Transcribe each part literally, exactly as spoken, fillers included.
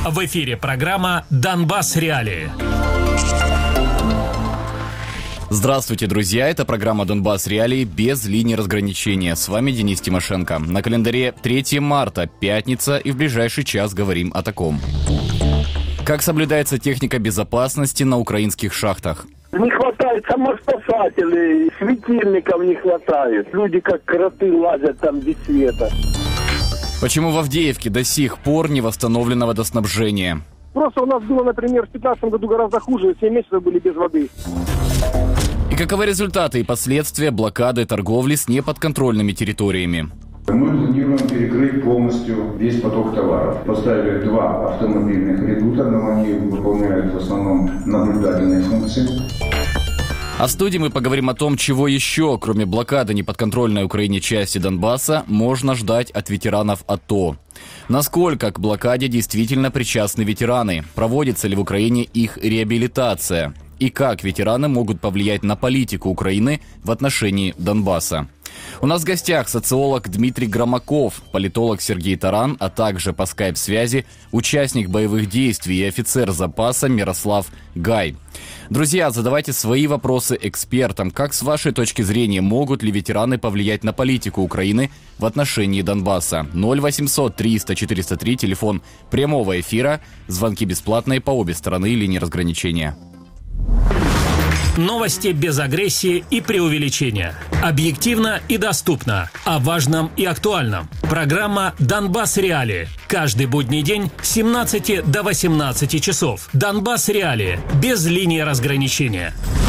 В эфире программа «Донбасс. Реалии». Здравствуйте, друзья! Это программа «Донбасс. Реалии» без линии разграничения. С вами Денис Тимошенко. На календаре третье марта, пятница, и в ближайший час говорим о таком. Как соблюдается техника безопасности на украинских шахтах? Не хватает самоспасателей, светильников не хватает. Люди как кроты лазят там без света. Почему в Авдеевке до сих пор не восстановлено водоснабжение? Просто у нас было, например, в пятнадцатом году гораздо хуже, семь месяцев были без воды. И каковы результаты и последствия блокады торговли с неподконтрольными территориями? Мы планируем перекрыть полностью весь поток товаров. Поставили два автомобильных редута, но они выполняют в основном наблюдательные функции. А в студии мы поговорим о том, чего еще, кроме блокады неподконтрольной Украине части Донбасса, можно ждать от ветеранов АТО. Насколько к блокаде действительно причастны ветераны? Проводится ли в Украине их реабилитация? И как ветераны могут повлиять на политику Украины в отношении Донбасса? У нас в гостях социолог Дмитрий Громаков, политолог Сергей Таран, а также по скайп-связи участник боевых действий и офицер запаса Мирослав Гай. Друзья, задавайте свои вопросы экспертам. Как с вашей точки зрения могут ли ветераны повлиять на политику Украины в отношении Донбасса? ноль восемьсот триста четыреста три, телефон прямого эфира, звонки бесплатные по обе стороны линии разграничения. Новости без агрессии и преувеличения. Объективно и доступно. О важном и актуальном. Программа «Донбасс. Реалии». Каждый будний день с семнадцати до восемнадцати часов. «Донбасс. Реалии». Без линии разграничения.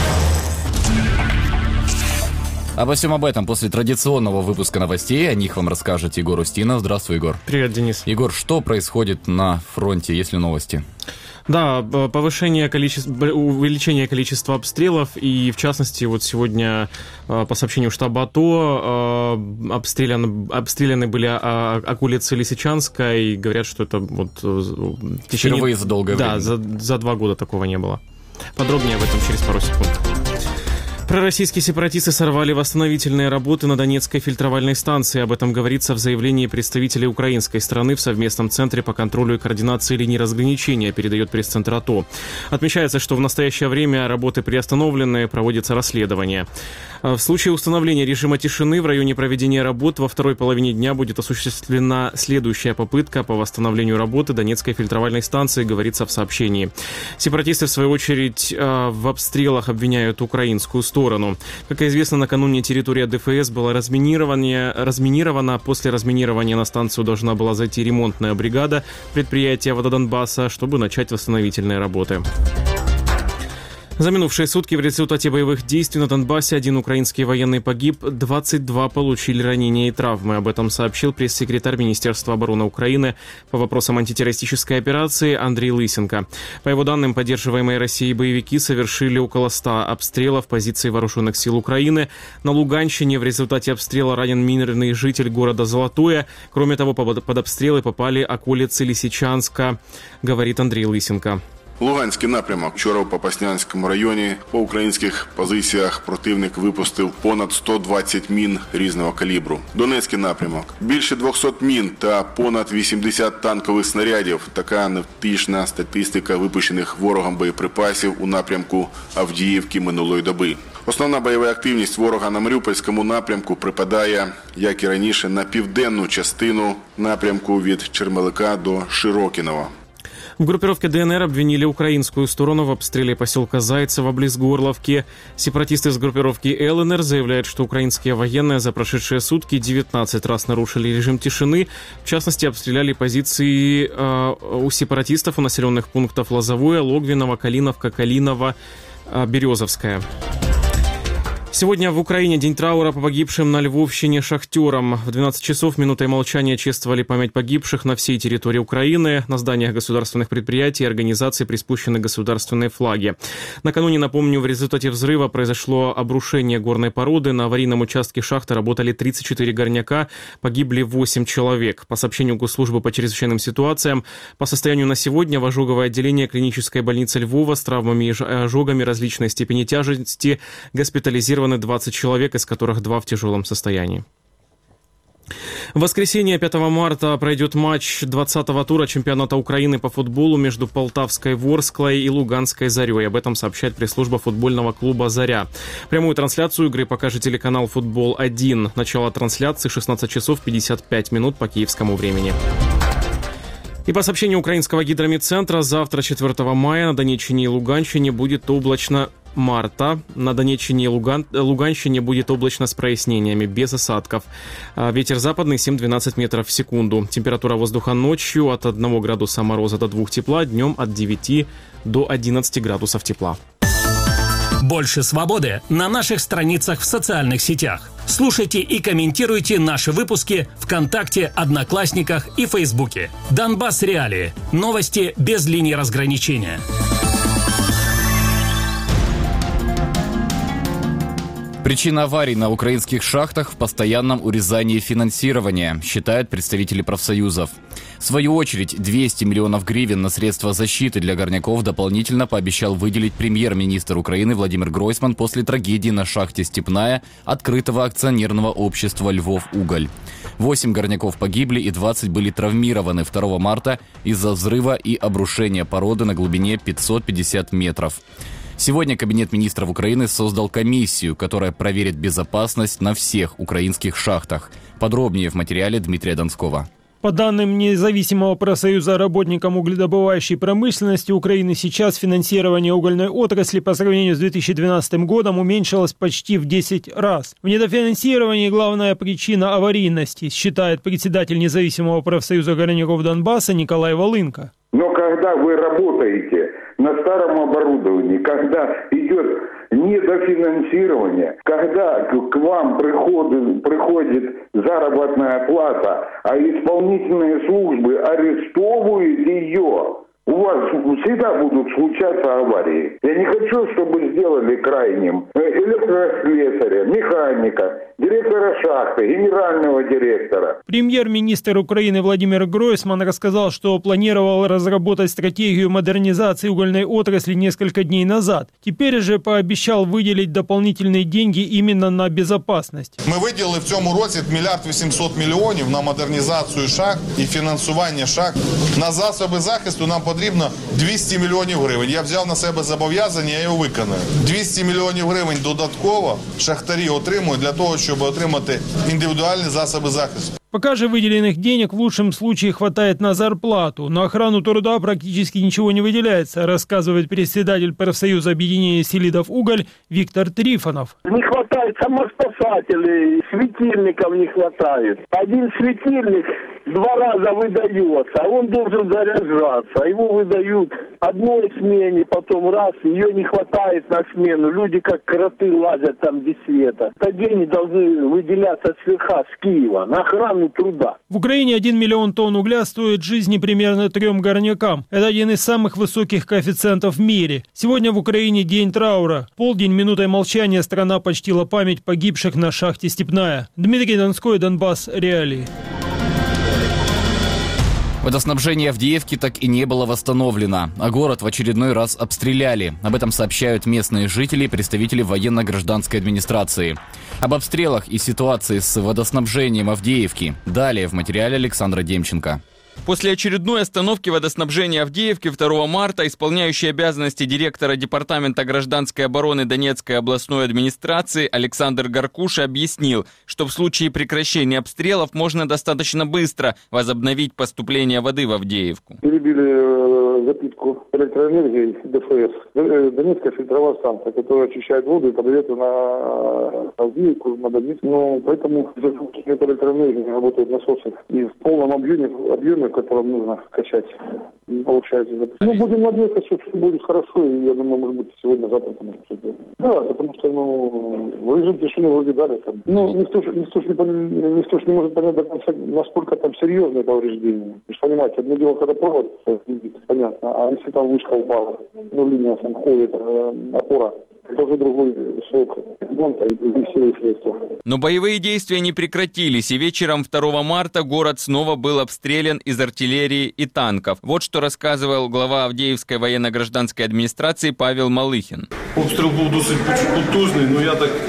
Обо всем об этом после традиционного выпуска новостей. О них вам расскажет Егор Устинов. Здравствуй, Егор. Привет, Денис. Егор, что происходит на фронте, есть ли новости? Да, повышение количества, увеличение количества обстрелов, и в частности, вот сегодня, по сообщению штаба АТО, обстреляны, обстреляны были околицы Лисичанска, и говорят, что это вот в течение... Впервые за долгое время. Да, за, за два года такого не было. Подробнее об этом через пару секунд. Пророссийские сепаратисты сорвали восстановительные работы на Донецкой фильтровальной станции. Об этом говорится в заявлении представителей украинской стороны в совместном центре по контролю и координации линий разграничения, передает пресс-центр АТО. Отмечается, что в настоящее время работы приостановлены, проводится расследование. В случае установления режима тишины в районе проведения работ во второй половине дня будет осуществлена следующая попытка по восстановлению работы Донецкой фильтровальной станции, говорится в сообщении. Сепаратисты, в свою очередь, в обстрелах обвиняют украинскую сторону. сторону. Как известно, накануне территория ДФС была разминирована. После разминирования на станцию должна была зайти ремонтная бригада предприятия Вододонбасса, чтобы начать восстановительные работы. За минувшие сутки в результате боевых действий на Донбассе один украинский военный погиб, двадцать два получили ранения и травмы. Об этом сообщил пресс-секретарь Министерства обороны Украины по вопросам антитеррористической операции Андрей Лысенко. По его данным, поддерживаемые Россией боевики совершили около ста обстрелов позиций вооруженных сил Украины. На Луганщине в результате обстрела ранен мирный житель города Золотое. Кроме того, под обстрелы попали околицы Лисичанска, говорит Андрей Лысенко. Луганський напрямок. Вчора в Попаснянському районі по українських позиціях противник випустив понад сто двадцять мін різного калібру. Донецький напрямок. Більше двохсот мін та понад вісімдесят танкових снарядів. Така невтішна статистика випущених ворогом боєприпасів у напрямку Авдіївки минулої доби. Основна бойова активність ворога на Маріупольському напрямку припадає, як і раніше, на південну частину напрямку від Чермелика до Широкінова. В группировке ДНР обвинили украинскую сторону в обстреле поселка Зайцево близ Горловки. Сепаратисты из группировки ЛНР заявляют, что украинские военные за прошедшие сутки девятнадцать раз нарушили режим тишины. В частности, обстреляли позиции э, у сепаратистов у населенных пунктов Лозовое, Логвиново, Калиновка, Калиново, э, Березовская. Сегодня в Украине день траура по погибшим на Львовщине шахтерам. В двенадцать часов минутой молчания чествовали память погибших на всей территории Украины. На зданиях государственных предприятий и организаций приспущены государственные флаги. Накануне, напомню, в результате взрыва произошло обрушение горной породы. На аварийном участке шахты работали тридцать четыре горняка, погибли восемь человек. По сообщению Госслужбы по чрезвычайным ситуациям, по состоянию на сегодня в ожоговое отделение клинической больницы Львова с травмами и ожогами различной степени тяжести госпитализированы двадцать человек, из которых два в тяжелом состоянии. В воскресенье пятого марта пройдет матч двадцатого тура чемпионата Украины по футболу между Полтавской Ворсклой и Луганской Зарей. Об этом сообщает пресс-служба футбольного клуба «Заря». Прямую трансляцию игры покажет телеканал «Футбол один». Начало трансляции шестнадцать часов пятьдесят пять минут по киевскому времени. И по сообщению украинского гидрометцентра, завтра, четвёртого мая, на Донеччине и Луганщине будет облачно. Марта. На Донеччине и Луган... Луганщине будет облачно с прояснениями, без осадков. Ветер западный семь-двенадцать метров в секунду. Температура воздуха ночью от одного градуса мороза до двух тепла, днем от девяти до одиннадцати градусов тепла. Больше свободы на наших страницах в социальных сетях. Слушайте и комментируйте наши выпуски ВКонтакте, Одноклассниках и Фейсбуке. Донбасс Реалии. Новости без линии разграничения. Причина аварий на украинских шахтах в постоянном урезании финансирования, считают представители профсоюзов. В свою очередь, двести миллионов гривен на средства защиты для горняков дополнительно пообещал выделить премьер-министр Украины Владимир Гройсман после трагедии на шахте «Степная» открытого акционерного общества «Львовуголь». Восемь горняков погибли и двадцать были травмированы второго марта из-за взрыва и обрушения породы на глубине пятьсот пятьдесят метров. Сегодня Кабинет министров Украины создал комиссию, которая проверит безопасность на всех украинских шахтах. Подробнее в материале Дмитрия Донского. По данным независимого профсоюза работникам угледобывающей промышленности Украины, сейчас финансирование угольной отрасли по сравнению с две тысячи двенадцатым годом уменьшилось почти в десять раз. В недофинансировании главная причина аварийности, считает председатель независимого профсоюза горняков Донбасса Николай Волынко. Но когда вы работаете на старом оборудовании, когда идет недофинансирование, когда к вам приходит, приходит заработная плата, а исполнительные службы арестовывают ее, у вас всегда будут случаться аварии. Я не хочу, чтобы сделали крайним электрослесаря, механика, директора шахты, генерального директора. Премьер-министр Украины Владимир Гройсман рассказал, что планировал разработать стратегию модернизации угольной отрасли несколько дней назад. Теперь же пообещал выделить дополнительные деньги именно на безопасность. Ми виділили в цьому році мільярд вісімсот мільйонів на модернізацію шахт і фінансування шахт. На засоби захисту нам потрібно двісті мільйонів гривень. Я взяв на себе зобов'язання, я його виконую. двісті мільйонів гривень додатково шахтарі отримують для того, щоб отримати індивідуальні засоби захисту. Пока же выделенных денег в лучшем случае хватает на зарплату. На охрану труда практически ничего не выделяется, рассказывает председатель профсоюза объединения «Селидов Уголь» Виктор Трифонов. Не хватает самоспасателей, светильников не хватает. Один светильник два раза выдается, а он должен заряжаться. Его выдают одной смене, потом раз, ее не хватает на смену. Люди как кроты лазят там без света. Это деньги должны выделяться сверха, с Киева, на охрану труда. В Украине один миллион тонн угля стоит жизни примерно трем горнякам. Это один из самых высоких коэффициентов в мире. Сегодня в Украине день траура. Полдень минутой молчания страна почтила память погибших на шахте «Степная». Дмитрий Донской, Донбасс Реалии. Водоснабжение Авдеевки так и не было восстановлено, а город в очередной раз обстреляли. Об этом сообщают местные жители и представители военно-гражданской администрации. Об обстрелах и ситуации с водоснабжением Авдеевки далее в материале Александра Демченко. После очередной остановки водоснабжения Авдеевки второго марта исполняющий обязанности директора Департамента гражданской обороны Донецкой областной администрации Александр Гаркуша объяснил, что в случае прекращения обстрелов можно достаточно быстро возобновить поступление воды в Авдеевку. Перебили запитку электроэнергии ДФС. Донецкая фильтровая станция, которая очищает воду и подает на Авдеевку, на Донецк. Но поэтому эта электроэнергия работает насосы. И в полном объеме, объеме, в котором нужно качать, не получается. Ну, будем надеяться, что все будет хорошо, и я думаю, может быть, сегодня-завтра там все сделаем. Да, потому что, ну, в режим тишины вроде дали там. Ну, никто же никто ж не, никто ж не может понять до конца, насколько там серьезные повреждения. Вы же понимаете, одно дело, когда провод, понятно, а если там вышка упала, ну, линия там ходит, опора, это уже другой срок ремонта и другие силы и средства. Но боевые действия не прекратились, и вечером второго марта город снова был обстрелян из артиллерии и танков. Вот что рассказывал глава Авдеевской военно-гражданской администрации Павел Малыхин. Обстріл був досить потужний, но я так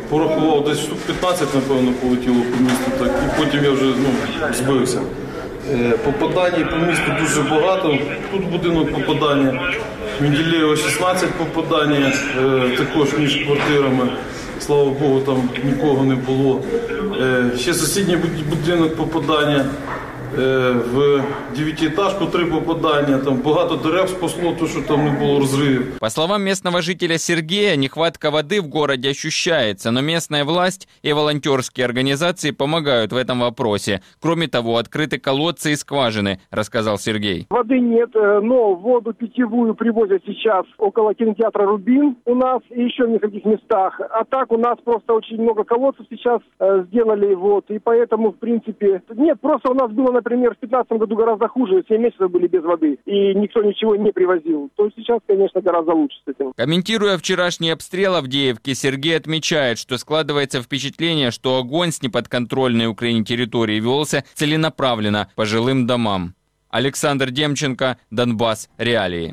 порахував, десь штук п'ятнадцять, напевно, полетіло по місту, так, і потім я вже ну, збився. Попадань по місту дуже багато. Тут будинок попадання, Менделєєва шістнадцять попадання, також між квартирами. Слава Богу, там нікого не було. Ще сусідній будинок попадання. В девятиэтажку три попадания, там багато дерев спасло, то, что там не было разрывов. По словам местного жителя Сергея, нехватка воды в городе ощущается, но местная власть и волонтерские организации помогают в этом вопросе. Кроме того, открыты колодцы и скважины, рассказал Сергей. Воды нет, но воду питьевую привозят сейчас около кинотеатра «Рубин» у нас и еще в нескольких местах. А так у нас просто очень много колодцев сейчас э, сделали, вот, и поэтому, в принципе, нет, просто у нас было, например, в две тысячи пятнадцатом году гораздо хуже, семь месяцев были без воды, и никто ничего не привозил. То есть сейчас, конечно, гораздо лучше с этим. Комментируя вчерашний обстрел Авдеевки, Сергей отмечает, что складывается впечатление, что огонь с неподконтрольной Украине территории велся целенаправленно по жилым домам. Александр Демченко, Донбасс. Реалии.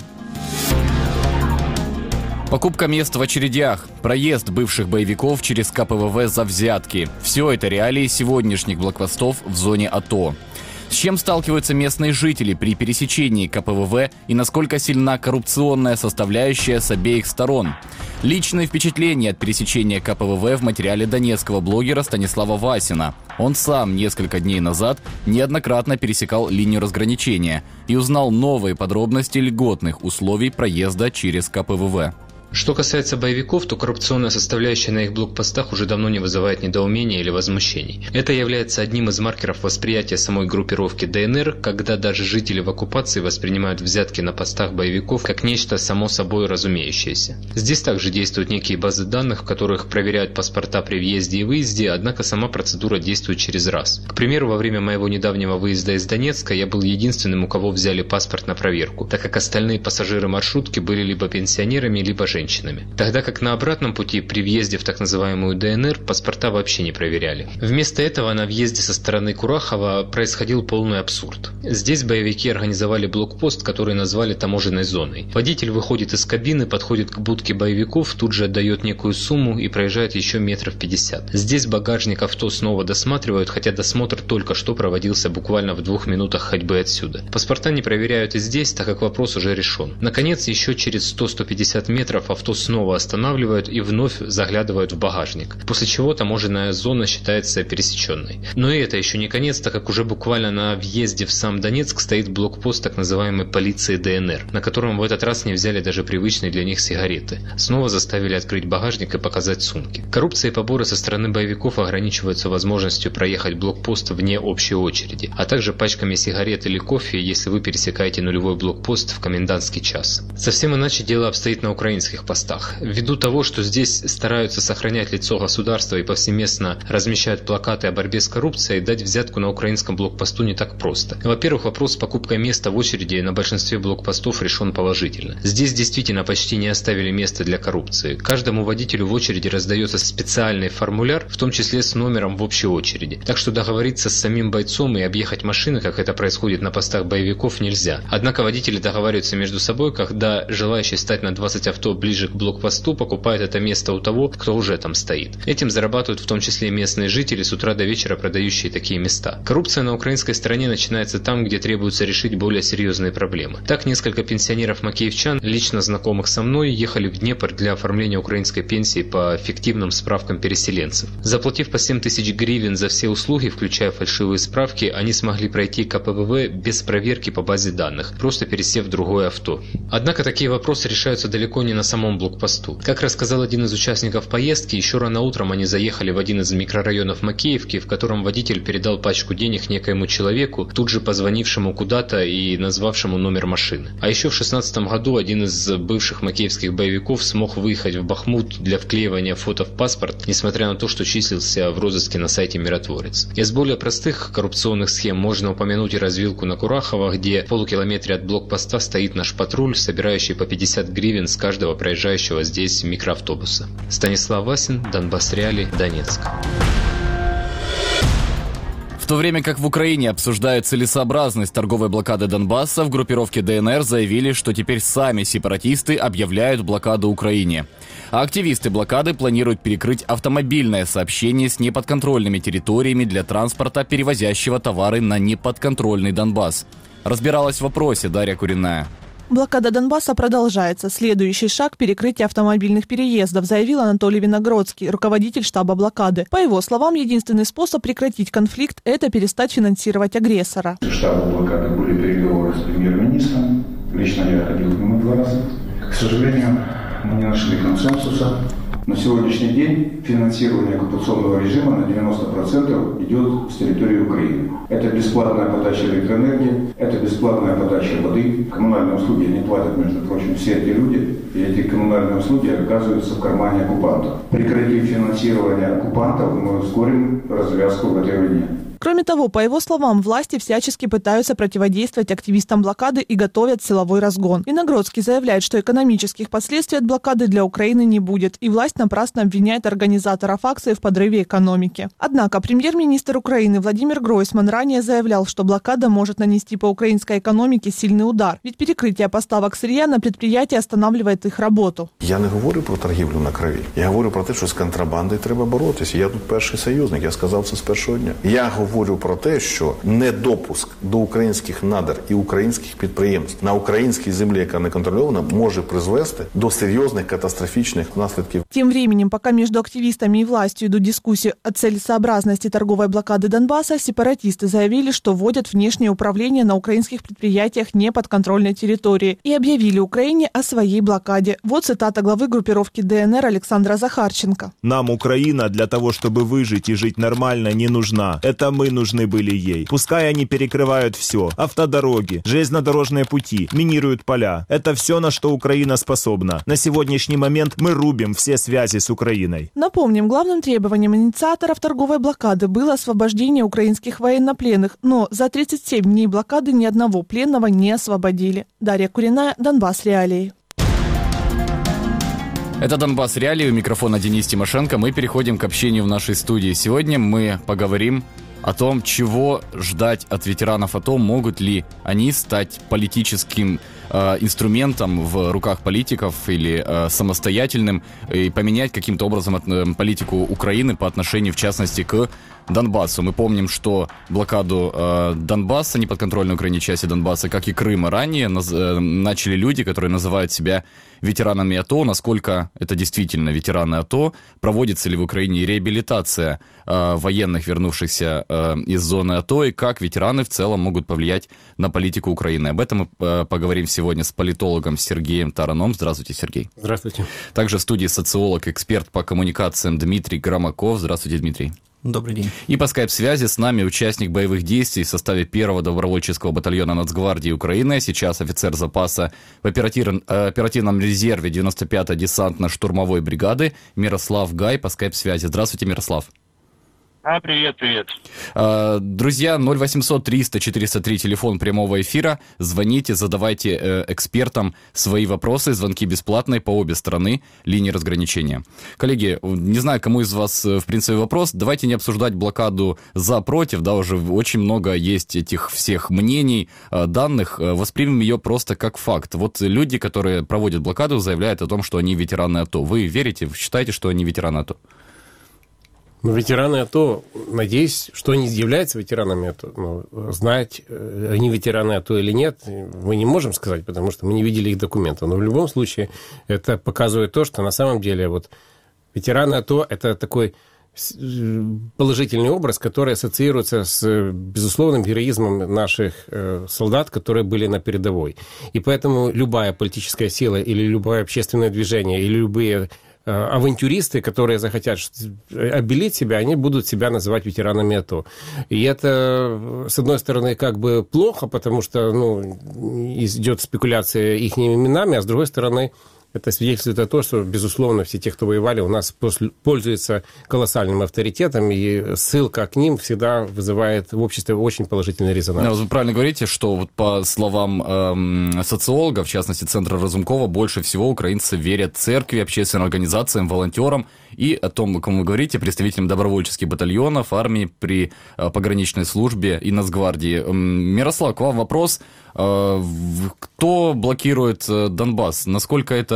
Покупка мест в очередях, проезд бывших боевиков через ка пэ вэ вэ за взятки. Все это реалии сегодняшних блокпостов в зоне АТО. С чем сталкиваются местные жители при пересечении ка пэ вэ вэ и насколько сильна коррупционная составляющая с обеих сторон? Личные впечатления от пересечения ка пэ вэ вэ в материале донецкого блогера Станислава Васина. Он сам несколько дней назад неоднократно пересекал линию разграничения и узнал новые подробности льготных условий проезда через ка пэ вэ вэ. Что касается боевиков, то коррупционная составляющая на их блокпостах уже давно не вызывает недоумения или возмущений. Это является одним из маркеров восприятия самой группировки дэ эн эр, когда даже жители в оккупации воспринимают взятки на постах боевиков как нечто само собой разумеющееся. Здесь также действуют некие базы данных, в которых проверяют паспорта при въезде и выезде, однако сама процедура действует через раз. К примеру, во время моего недавнего выезда из Донецка я был единственным, у кого взяли паспорт на проверку, так как остальные пассажиры маршрутки были либо пенсионерами, либо женщинами. Тогда как на обратном пути при въезде в так называемую дэ эн эр паспорта вообще не проверяли. Вместо этого на въезде со стороны Курахова происходил полный абсурд. Здесь боевики организовали блокпост, который назвали таможенной зоной. Водитель выходит из кабины, подходит к будке боевиков, тут же отдает некую сумму и проезжает еще метров пятьдесят. Здесь багажник авто снова досматривают, хотя досмотр только что проводился буквально в двух минутах ходьбы отсюда. Паспорта не проверяют и здесь, так как вопрос уже решен. Наконец, еще через сто — сто пятьдесят метров авто снова останавливают и вновь заглядывают в багажник, после чего таможенная зона считается пересеченной. Но и это еще не конец, так как уже буквально на въезде в сам Донецк стоит блокпост так называемой полиции дэ эн эр, на котором в этот раз не взяли даже привычные для них сигареты. Снова заставили открыть багажник и показать сумки. Коррупция и поборы со стороны боевиков ограничиваются возможностью проехать блокпост вне общей очереди, а также пачками сигарет или кофе, если вы пересекаете нулевой блокпост в комендантский час. Совсем иначе дело обстоит на украинских постах. Ввиду того, что здесь стараются сохранять лицо государства и повсеместно размещают плакаты о борьбе с коррупцией, дать взятку на украинском блокпосту не так просто. Во-первых, вопрос с покупкой места в очереди на большинстве блокпостов решен положительно. Здесь действительно почти не оставили места для коррупции. Каждому водителю в очереди раздается специальный формуляр, в том числе с номером в общей очереди. Так что договориться с самим бойцом и объехать машины, как это происходит на постах боевиков, нельзя. Однако водители договариваются между собой, когда желающий стать на двадцать авто ближе к блокпосту покупает это место у того, кто уже там стоит. Этим зарабатывают в том числе местные жители, с утра до вечера продающие такие места. Коррупция на украинской стороне начинается там, где требуется решить более серьезные проблемы. Так, несколько пенсионеров-макеевчан, лично знакомых со мной, ехали в Днепр для оформления украинской пенсии по фиктивным справкам переселенцев. Заплатив по семь тысяч гривен за все услуги, включая фальшивые справки, они смогли пройти ка пэ вэ вэ без проверки по базе данных, просто пересев в другое авто. Однако такие вопросы решаются далеко не на самом блокпосту. Как рассказал один из участников поездки, еще рано утром они заехали в один из микрорайонов Макеевки, в котором водитель передал пачку денег некоему человеку, тут же позвонившему куда-то и назвавшему номер машины. А еще в шестнадцатом году один из бывших макеевских боевиков смог выехать в Бахмут для вклеивания фото в паспорт, несмотря на то, что числился в розыске на сайте «Миротворец». Из более простых коррупционных схем можно упомянуть и развилку на Курахово, где в полукилометре от блокпоста стоит наш патруль, собирающий по пятьдесят гривен с каждого проезжающего здесь микроавтобуса. Станислав Васин, Донбасс Реалии, Донецк. В то время как в Украине обсуждают целесообразность торговой блокады Донбасса, в группировке дэ эн эр заявили, что теперь сами сепаратисты объявляют блокаду Украине. А активисты блокады планируют перекрыть автомобильное сообщение с неподконтрольными территориями для транспорта, перевозящего товары на неподконтрольный Донбасс. Разбиралась в вопросе Дарья Куриная. Блокада Донбасса продолжается. Следующий шаг – перекрытие автомобильных переездов, заявил Анатолий Виногродский, руководитель штаба блокады. По его словам, единственный способ прекратить конфликт – это перестать финансировать агрессора. В штабе блокады были переговоры с премьер-министром. Лично я ходил к нему два раза. К сожалению, мы не нашли консенсуса. На сегодняшний день финансирование оккупационного режима на девяносто процентов идет с территории Украины. Это бесплатная подача электроэнергии, это бесплатная подача воды. Коммунальные услуги не платят, между прочим, все эти люди. И эти коммунальные услуги оказываются в кармане оккупантов. Прекратив финансирование оккупантов, мы ускорим развязку в этой войне. Кроме того, по его словам, власти всячески пытаются противодействовать активистам блокады и готовят силовой разгон. Виногродский заявляет, что экономических последствий от блокады для Украины не будет, и власть напрасно обвиняет организаторов акции в подрыве экономики. Однако премьер-министр Украины Владимир Гройсман ранее заявлял, что блокада может нанести по украинской экономике сильный удар, ведь перекрытие поставок сырья на предприятия останавливает их работу. Я не говорю про торгівлю на крові. Я говорю про те, що з контрабандою треба боротися. Я тут перший союзник, я сказав це з першого дня. Я говорю про те, що недопуск до українських надр і українських підприємств на українській землі, яка не контрольована, може призвести до серйозних катастрофічних наслідків. Тем временем, пока между активистами и властью идут дискуссии о целесообразности торговой блокады Донбасса, сепаратисты заявили, что вводят внешнее управление на украинских предприятиях неподконтрольной территории и объявили Украине о своей блокаде. Вот цитата главы группировки ДНР Александра Захарченко. «Нам Украина для того, чтобы выжить и жить нормально, не нужна. Это мы нужны были ей. Пускай они перекрывают все. Автодороги, железнодорожные пути, минируют поля. Это все, на что Украина способна. На сегодняшний момент мы рубим все связи с Украиной». Напомним, главным требованием инициаторов торговой блокады было освобождение украинских военнопленных, но за тридцать семь дней блокады ни одного пленного не освободили. Дарья Куриная, Донбасс Реалии. Это «Донбасс Реалии», у микрофона Денис Тимошенко. Мы переходим к общению в нашей студии. Сегодня мы поговорим о том, чего ждать от ветеранов АТО, могут ли они стать политическим э, инструментом в руках политиков или э, самостоятельным и поменять каким-то образом от, э, политику Украины по отношению, в частности, к Донбассу. Мы помним, что блокаду э, Донбасса, неподконтрольной Украине части Донбасса, как и Крыма ранее, наз, э, начали люди, которые называют себя ветеранами АТО. Насколько это действительно ветераны АТО? Проводится ли в Украине реабилитация э, военных, вернувшихся э, из зоны АТО? И как ветераны в целом могут повлиять на политику Украины? Об этом мы э, поговорим сегодня с политологом Сергеем Тараном. Здравствуйте, Сергей. Здравствуйте. Также в студии социолог, эксперт по коммуникациям Дмитрий Громаков. Здравствуйте, Дмитрий. Добрый день. И по скайп-связи с нами участник боевых действий в составе первого добровольческого батальона Нацгвардии Украины, сейчас офицер запаса в оперативном, оперативном резерве девяносто пятой десантно-штурмовой бригады Мирослав Гай по скайп-связи. Здравствуйте, Мирослав. А, привет, привет. Друзья, ноль восемьсот триста четыреста три, телефон прямого эфира. Звоните, задавайте экспертам свои вопросы. Звонки бесплатные по обе стороны линии разграничения. Коллеги, не знаю, кому из вас, в принципе, вопрос. Давайте не обсуждать блокаду за-против. Да, уже очень много есть этих всех мнений, данных. Воспримем ее просто как факт. Вот люди, которые проводят блокаду, заявляют о том, что они ветераны АТО. Вы верите, считаете, что они ветераны АТО? Ну, ветераны АТО, надеюсь, что они являются ветеранами АТО. Ну, знать, они ветераны АТО или нет, мы не можем сказать, потому что мы не видели их документов. Но в любом случае это показывает то, что на самом деле вот ветераны АТО – это такой положительный образ, который ассоциируется с безусловным героизмом наших солдат, которые были на передовой. И поэтому любая политическая сила или любое общественное движение, или любые авантюристы, которые захотят обелить себя, они будут себя называть ветеранами АТО. И это, с одной стороны, как бы плохо, потому что ну, идет спекуляция их именами, а с другой стороны, это свидетельствует о том, что, безусловно, все те, кто воевали, у нас пользуются колоссальным авторитетом, и ссылка к ним всегда вызывает в обществе очень положительный резонанс. Вы правильно говорите, что вот по словам эм, социолога, в частности, Центра Разумкова, больше всего украинцы верят церкви, общественным организациям, волонтерам и о том, о ком вы говорите, представителям добровольческих батальонов, армии при э, пограничной службе и Нацгвардии. Мирослав, к вам вопрос. Кто блокирует Донбасс? Насколько это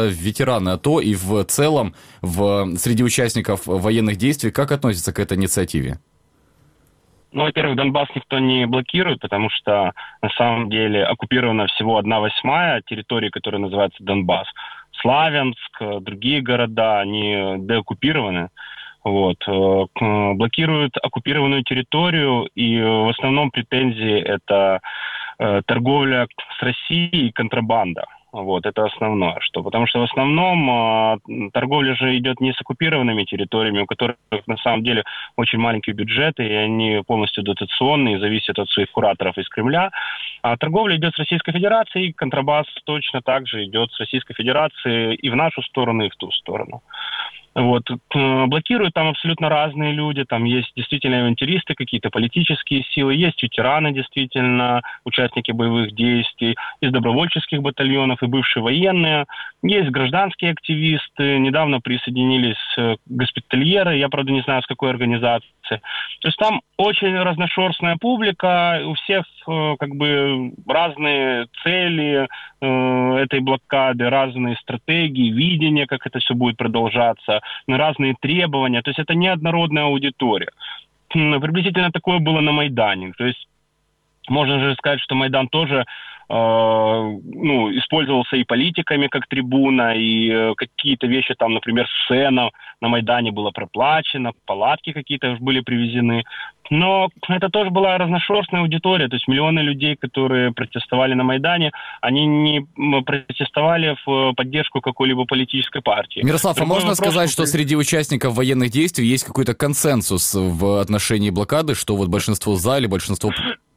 ветераны АТО и в целом в, среди участников военных действий. Как относятся к этой инициативе? Ну, во-первых, Донбасс никто не блокирует, потому что на самом деле оккупирована всего одна восьмая территории, которая называется Донбасс. Славянск, другие города, они деоккупированы. Вот. Блокируют оккупированную территорию, и в основном претензии это торговля с Россией и контрабанда. Вот, это основное, что, потому что в основном э, торговля же идет не с оккупированными территориями, у которых на самом деле очень маленькие бюджеты, и они полностью дотационные, зависят от своих кураторов из Кремля. А торговля идет с Российской Федерацией, контрабас точно так же идет с Российской Федерации и в нашу сторону, и в ту сторону. Вот. Блокируют там абсолютно разные люди, там есть действительно авантюристы, какие-то политические силы, есть ветераны действительно, участники боевых действий, из добровольческих батальонов и бывшие военные, есть гражданские активисты, недавно присоединились госпитальеры, я, правда, не знаю, с какой организации. То есть там очень разношерстная публика, у всех как бы разные цели э, этой блокады, разные стратегии, видения, как это все будет продолжаться, разные требования. То есть это неоднородная аудитория. Приблизительно такое было на Майдане. То есть можно же сказать, что Майдан тоже э, ну, использовался и политиками как трибуна, и э, какие-то вещи там, например, сцена на Майдане была проплачена, палатки какие-то были привезены. Но это тоже была разношерстная аудитория, то есть миллионы людей, которые протестовали на Майдане, они не протестовали в поддержку какой-либо политической партии. Мирослав, Другой а можно вопрос, сказать, что среди участников военных действий есть какой-то консенсус в отношении блокады, что вот большинство за или большинство...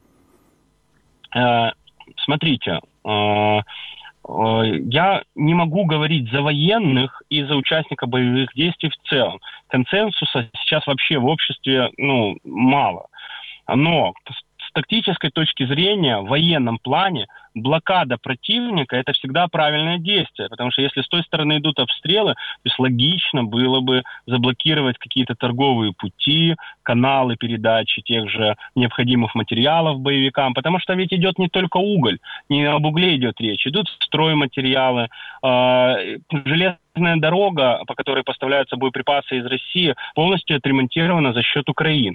Смотрите, я не могу говорить за военных и за участников боевых действий в целом. Консенсуса сейчас вообще в обществе ну, мало. Но с тактической точки зрения, в военном плане, блокада противника – это всегда правильное действие. Потому что если с той стороны идут обстрелы, то есть логично было бы заблокировать какие-то торговые пути, каналы передачи тех же необходимых материалов боевикам. Потому что ведь идет не только уголь, не об угле идет речь. Идут стройматериалы, э, железная дорога, по которой поставляются боеприпасы из России, полностью отремонтирована за счет Украины.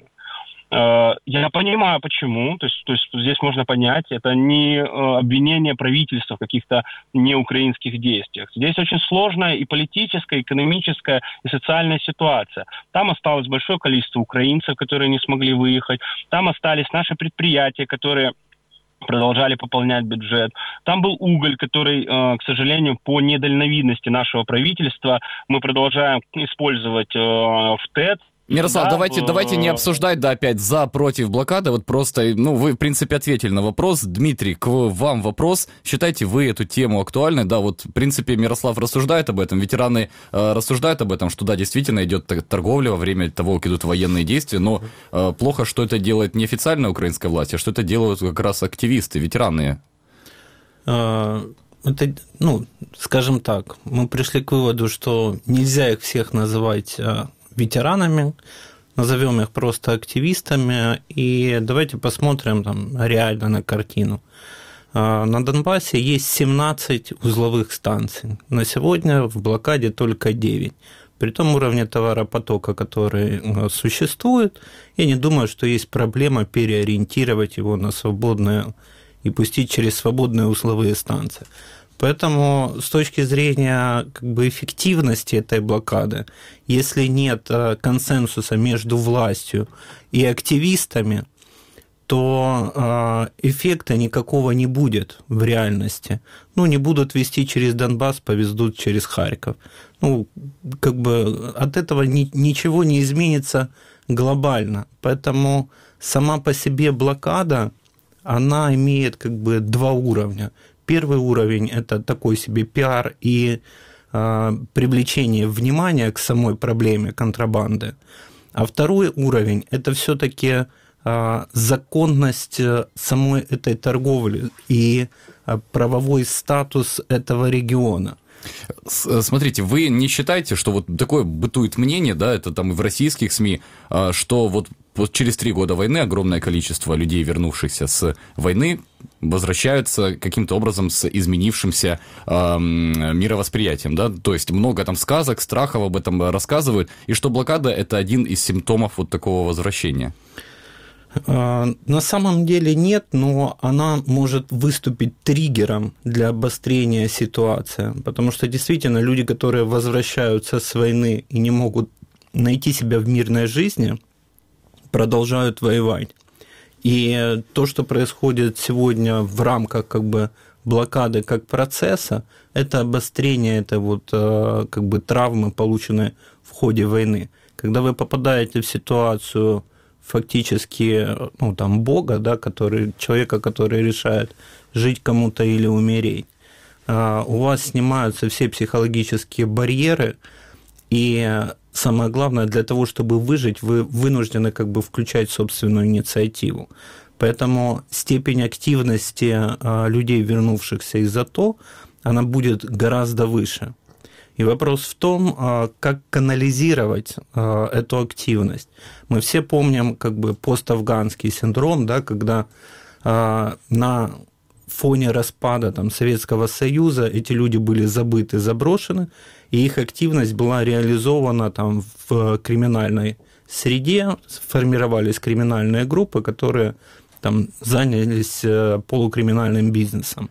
Я понимаю, почему, то есть, то есть здесь можно понять, это не обвинение правительства в каких-то неукраинских действиях. Здесь очень сложная и политическая, и экономическая, и социальная ситуация. Там осталось большое количество украинцев, которые не смогли выехать, там остались наши предприятия, которые продолжали пополнять бюджет. Там был уголь, который, к сожалению, по недальновидности нашего правительства мы продолжаем использовать в ТЭЦ. Мирослав, да, давайте, в... давайте не обсуждать, да, опять за, против блокады, вот просто, ну, вы, в принципе, ответили на вопрос. Дмитрий, к вам вопрос. Считаете вы эту тему актуальной? Да, вот, в принципе, Мирослав рассуждает об этом, ветераны э, рассуждают об этом, что, да, действительно идет торговля во время того, как идут военные действия, но э, плохо, что это делает не официальная украинская власть, а что это делают как раз активисты, ветераны. Это, ну, скажем так, мы пришли к выводу, что нельзя их всех называть ветеранами, назовем их просто активистами, и давайте посмотрим там реально на картину. На Донбассе есть семнадцать узловых станций. На сегодня в блокаде только девять. При том уровне товаропотока, который существует, я не думаю, что есть проблема переориентировать его на свободные и пустить через свободные узловые станции. Поэтому с точки зрения как бы эффективности этой блокады, если нет консенсуса между властью и активистами, то эффекта никакого не будет в реальности. Ну, не будут везти через Донбасс, повезут через Харьков. Ну, как бы от этого ни, ничего не изменится глобально. Поэтому сама по себе блокада, она имеет как бы два уровня. Первый уровень – это такой себе пиар и э, привлечение внимания к самой проблеме контрабанды. А второй уровень – это все-таки э, законность самой этой торговли и э, правовой статус этого региона. Смотрите, вы не считаете, что вот такое бытует мнение, да, это там и в российских СМИ, что вот вот через три года войны огромное количество людей, вернувшихся с войны, возвращаются каким-то образом с изменившимся э, мировосприятием, да, то есть много там сказок, страхов об этом рассказывают, и что блокада – это один из симптомов вот такого возвращения. На самом деле нет, но она может выступить триггером для обострения ситуации, потому что действительно люди, которые возвращаются с войны и не могут найти себя в мирной жизни, продолжают воевать. И то, что происходит сегодня в рамках как бы блокады как процесса, это обострение этой вот как бы травмы, полученной в ходе войны. Когда вы попадаете в ситуацию фактически, ну, там, Бога, да, который, человека, который решает, жить кому-то или умереть, у вас снимаются все психологические барьеры, и самое главное, для того, чтобы выжить, вы вынуждены как бы включать собственную инициативу. Поэтому степень активности людей, вернувшихся из АТО, она будет гораздо выше. И вопрос в том, как канализировать эту активность. Мы все помним как бы поставфганский синдром, да, когда на фоне распада там, Советского Союза эти люди были забыты, заброшены, и их активность была реализована там, в криминальной среде, сформировались криминальные группы, которые там, занялись полукриминальным бизнесом,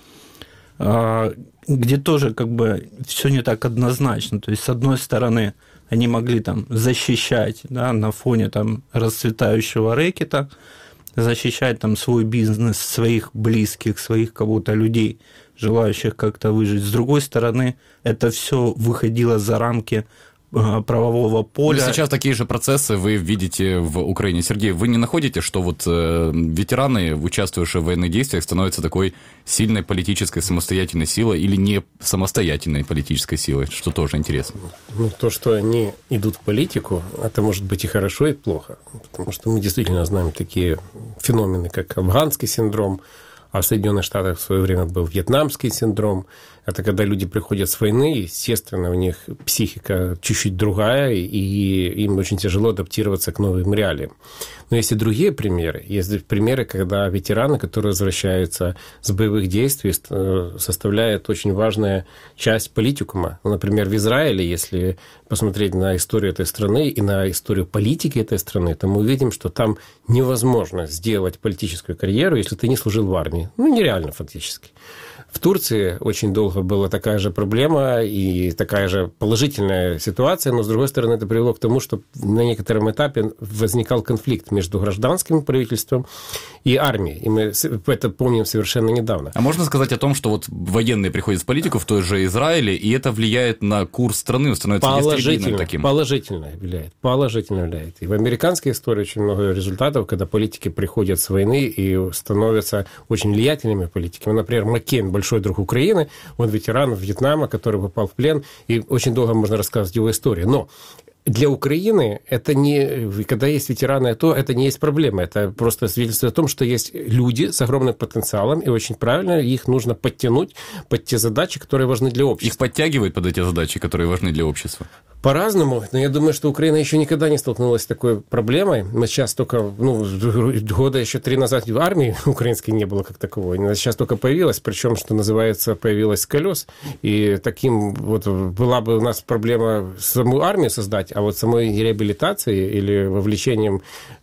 где тоже как бы все не так однозначно. То есть, с одной стороны, они могли там защищать, да, на фоне там расцветающего рэкета, защищать там свой бизнес, своих близких, своих кого-то людей, желающих как-то выжить. С другой стороны, это все выходило за рамки правового поля. Но сейчас такие же процессы вы видите в Украине. Сергей, вы не находите, что вот э, ветераны, участвующие в военных действиях, становятся такой сильной политической самостоятельной силой или не самостоятельной политической силой, что тоже интересно? Ну, то, что они идут в политику, это может быть и хорошо, и плохо. Потому что мы действительно знаем такие феномены, как афганский синдром, а в Соединенных Штатах в свое время был вьетнамский синдром. Это когда люди приходят с войны, естественно, у них психика чуть-чуть другая, и им очень тяжело адаптироваться к новым реалиям. Но есть и другие примеры. Есть примеры, когда ветераны, которые возвращаются с боевых действий, составляют очень важная часть политикума. Ну, например, в Израиле, если посмотреть на историю этой страны и на историю политики этой страны, то мы увидим, что там невозможно сделать политическую карьеру, если ты не служил в армии. Ну, нереально фактически. В Турции очень долго была такая же проблема и такая же положительная ситуация, но, с другой стороны, это привело к тому, что на некотором этапе возникал конфликт между гражданским правительством и армией. И мы это помним совершенно недавно. А можно сказать о том, что вот военные приходят в политику в той же Израиле, и это влияет на курс страны, он становится нестабильным таким? Положительно влияет. Положительно влияет. И в американской истории очень много результатов, когда политики приходят с войны и становятся очень влиятельными политиками. Например, Маккейн, большой друг Украины, он ветеран Вьетнама, который попал в плен, и очень долго можно рассказывать его историю. Но для Украины это не, когда есть ветераны АТО, это не есть проблема. Это просто свидетельствует о том, что есть люди с огромным потенциалом, и очень правильно их нужно подтянуть под те задачи, которые важны для общества. Их подтягивают под эти задачи, которые важны для общества? По-разному, но я думаю, что Украина еще никогда не столкнулась с такой проблемой. Мы сейчас только, ну, года еще три назад в армии украинской не было как таковой. Она сейчас только появилась, причем, что называется, появилась с колес. И таким вот была бы у нас проблема саму армию создать, а вот самой реабилитации или вовлечением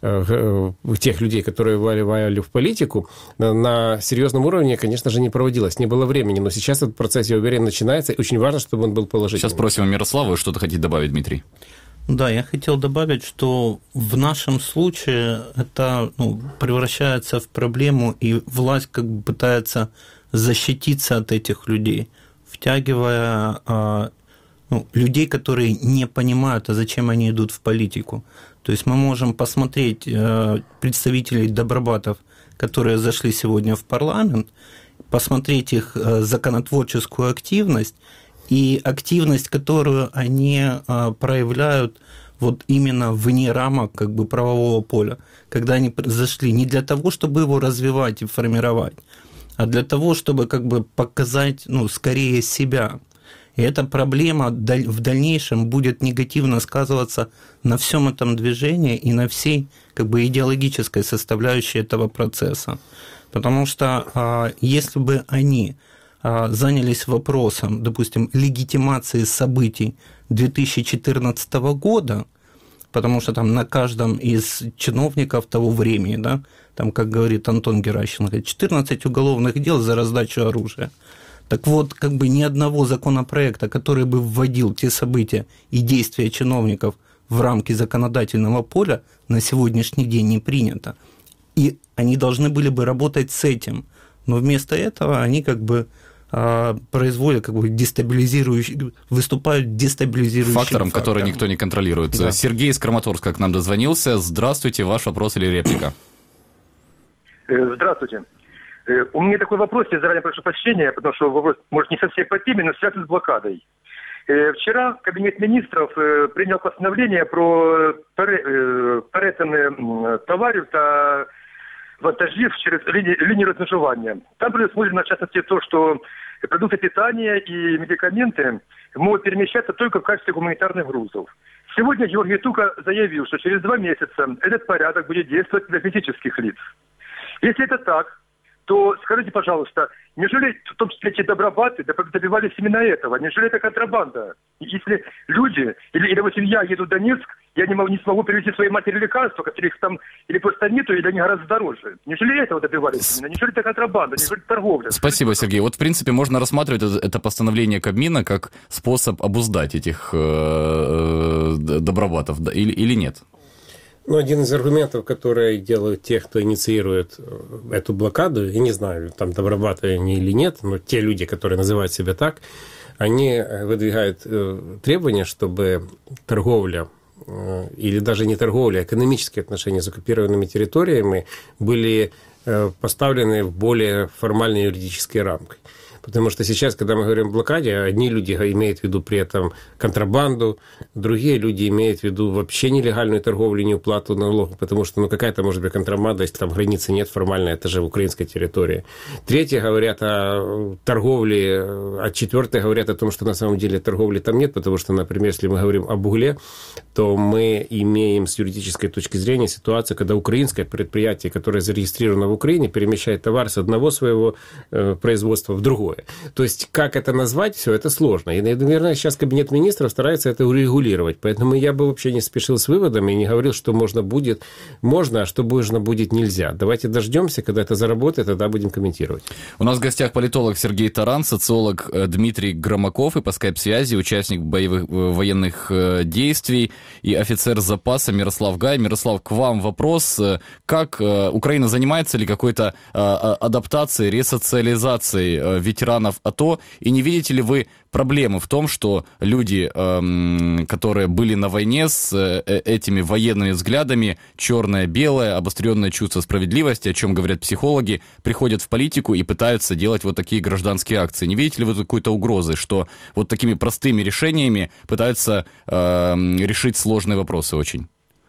э, тех людей, которые воевали в политику, на, на серьезном уровне, конечно же, не проводилось, не было времени. Но сейчас этот процесс, я уверен, начинается, и очень важно, чтобы он был положительным. Сейчас просим Мирославу что-то хотите добавить. Добавить, Дмитрий? Да, я хотел добавить, что в нашем случае это ну, превращается в проблему, и власть как бы пытается защититься от этих людей, втягивая ну, людей, которые не понимают, а зачем они идут в политику. То есть мы можем посмотреть представителей добробатов, которые зашли сегодня в парламент, посмотреть их законотворческую активность, и активность, которую они а, проявляют вот именно вне рамок как бы правового поля, когда они зашли не для того, чтобы его развивать и формировать, а для того, чтобы как бы показать, ну, скорее себя. И эта проблема в дальнейшем будет негативно сказываться на всем этом движении и на всей как бы идеологической составляющей этого процесса. Потому что если бы они занялись вопросом, допустим, легитимации событий две тысячи четырнадцатого года, потому что там на каждом из чиновников того времени, да, там, как говорит Антон Геращенко, четырнадцать уголовных дел за раздачу оружия. Так вот, как бы ни одного законопроекта, который бы вводил те события и действия чиновников в рамки законодательного поля, на сегодняшний день не принято. И они должны были бы работать с этим. Но вместо этого они как бы производят, как бы дестабилизирующий, выступают дестабилизирующим фактором, фактором, который никто не контролирует. Да. Сергей из Краматорска к нам дозвонился. Здравствуйте, ваш вопрос или реплика? Здравствуйте. У меня такой вопрос, я заранее прошу прощения, потому что вопрос, может, не совсем по теме, но связан с блокадой. Вчера Кабинет министров принял постановление про перетин товарів та вантажів через линии, линии размежевания. Там предусмотрено, в частности, то, что продукты питания и медикаменты могут перемещаться только в качестве гуманитарных грузов. Сегодня Георгий Тука заявил, что через два месяца этот порядок будет действовать для физических лиц. Если это так, то скажите, пожалуйста, неужели в том числе эти добробаты добивались именно этого? Неужели это контрабанда? Если люди или, или вот я еду в Донецк, я не, могу, не смогу привезти своей матери лекарства, которых там или просто нету, или они гораздо дороже. Неужели этого добивались именно? Неужели это контрабанда? Неужели это торговля? Спасибо, Сергей. Вот, в принципе, можно рассматривать это постановление Кабмина как способ обуздать этих э, добробатов, или, или нет? Ну, один из аргументов, которые делают те, кто инициирует эту блокаду, я не знаю, там добробаты они или нет, но те люди, которые называют себя так, они выдвигают требования, чтобы торговля, или даже не торговля, а экономические отношения с оккупированными территориями были поставлены в более формальные юридические рамки. Потому что сейчас, когда мы говорим о блокаде, одни люди имеют в виду при этом контрабанду, другие люди имеют в виду вообще нелегальную торговлю, неуплату налогов, потому что ну, какая-то может быть контрабанда, если там границы нет формально, это же в украинской территории. Третьи говорят о торговле, а четвертые говорят о том, что на самом деле торговли там нет, потому что, например, если мы говорим об угле, то мы имеем с юридической точки зрения ситуацию, когда украинское предприятие, которое зарегистрировано в Украине, перемещает товар с одного своего э, производства в другое. То есть, как это назвать, все это сложно. И, наверное, сейчас Кабинет министров старается это урегулировать. Поэтому я бы вообще не спешил с выводами и не говорил, что можно будет, можно, а что можно будет нельзя. Давайте дождемся, когда это заработает, тогда будем комментировать. У нас в гостях политолог Сергей Таран, социолог Дмитрий Громаков и по скайп-связи участник боевых военных действий и офицер запаса Мирослав Гай. Мирослав, к вам вопрос. Как Украина занимается ли какой-то адаптацией, ресоциализацией ветеранов ветеранов АТО, и не видите ли вы проблемы в том, что люди, эм, которые были на войне с э, этими военными взглядами, черное-белое, обостренное чувство справедливости, о чем говорят психологи, приходят в политику и пытаются делать вот такие гражданские акции? Не видите ли вы какой-то угрозы, что вот такими простыми решениями пытаются э, решить сложные вопросы очень?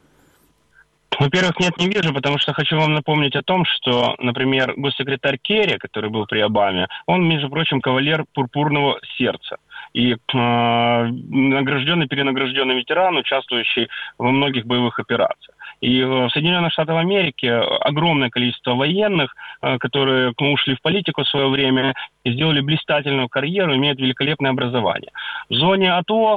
Во-первых, нет, не вижу, потому что хочу вам напомнить о том, что, например, госсекретарь Керри, который был при Обаме, он, между прочим, кавалер пурпурного сердца. И э, награжденный, перенагражденный ветеран, участвующий во многих боевых операциях. И в Соединенных Штатах Америки огромное количество военных, которые ушли в политику в свое время и сделали блистательную карьеру, имеют великолепное образование. В зоне АТО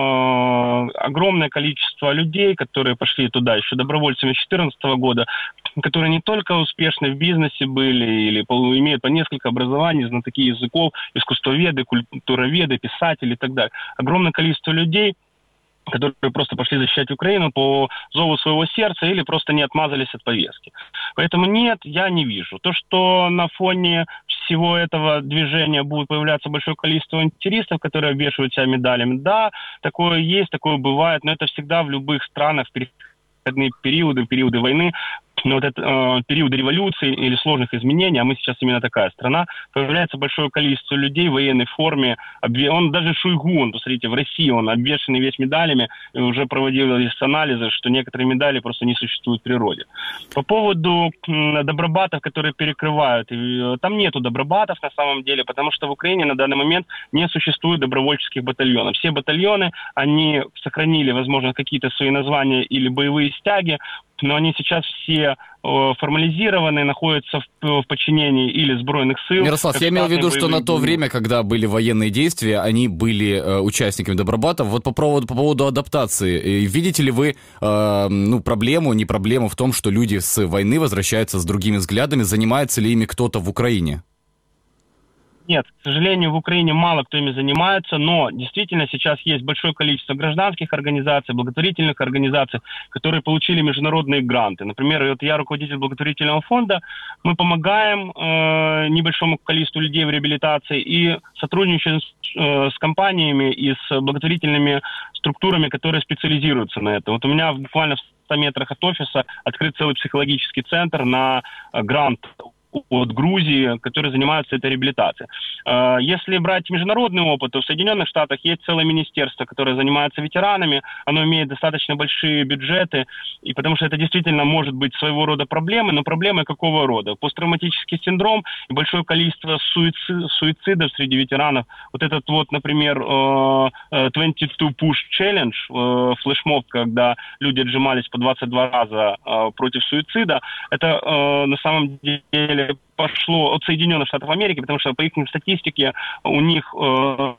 э, огромное количество людей, которые пошли туда еще добровольцами с две тысячи четырнадцатого года, которые не только успешны в бизнесе были или имеют по несколько образований, знатоки языков, искусствоведы, культуроведы, писатели и так далее. Огромное количество людей, которые просто пошли защищать Украину по зову своего сердца или просто не отмазались от повестки. Поэтому нет, я не вижу. То, что на фоне всего этого движения будет появляться большое количество авантюристов, которые обвешивают себя медалями, да, такое есть, такое бывает, но это всегда в любых странах в периодные периоды, в периоды войны на вот этот э, период революции или сложных изменений, а мы сейчас именно такая страна, появляется большое количество людей в военной форме. Он даже Шойгу, он, посмотрите, в России он обвешанный весь медалями, и уже проводились анализы, что некоторые медали просто не существуют в природе. По поводу э, добробатов, которые перекрывают, э, там нету добробатов на самом деле, потому что в Украине на данный момент не существует добровольческих батальонов. Все батальоны, они сохранили, возможно, какие-то свои названия или боевые стяги, но они сейчас все э, формализированы, находятся в, в подчинении или сбройных сил. Мирослав, я имел в виду, что на то время, когда были военные действия, они были э, участниками добробатов. Вот по поводу, по поводу адаптации. Видите ли вы э, ну, проблему, не проблему в том, что люди с войны возвращаются с другими взглядами? Занимается ли ими кто-то в Украине? Нет, к сожалению, в Украине мало кто ими занимается, но действительно сейчас есть большое количество гражданских организаций, благотворительных организаций, которые получили международные гранты. Например, вот я руководитель благотворительного фонда, мы помогаем э, небольшому количеству людей в реабилитации и сотрудничаем с, э, с компаниями и с благотворительными структурами, которые специализируются на этом. Вот у меня буквально в ста метрах от офиса открыт целый психологический центр на э, грант от Грузии, которые занимаются этой реабилитацией. Если брать международный опыт, то в Соединенных Штатах есть целое министерство, которое занимается ветеранами, оно имеет достаточно большие бюджеты, и потому что это действительно может быть своего рода проблемой, но проблемы какого рода? Посттравматический синдром и большое количество суици- суицидов среди ветеранов. Вот этот вот, например, двадцать два Push Challenge, флешмоб, когда люди отжимались по двадцать два раза против суицида, это на самом деле пошло от Соединенных Штатов Америки, потому что по их статистике у них э,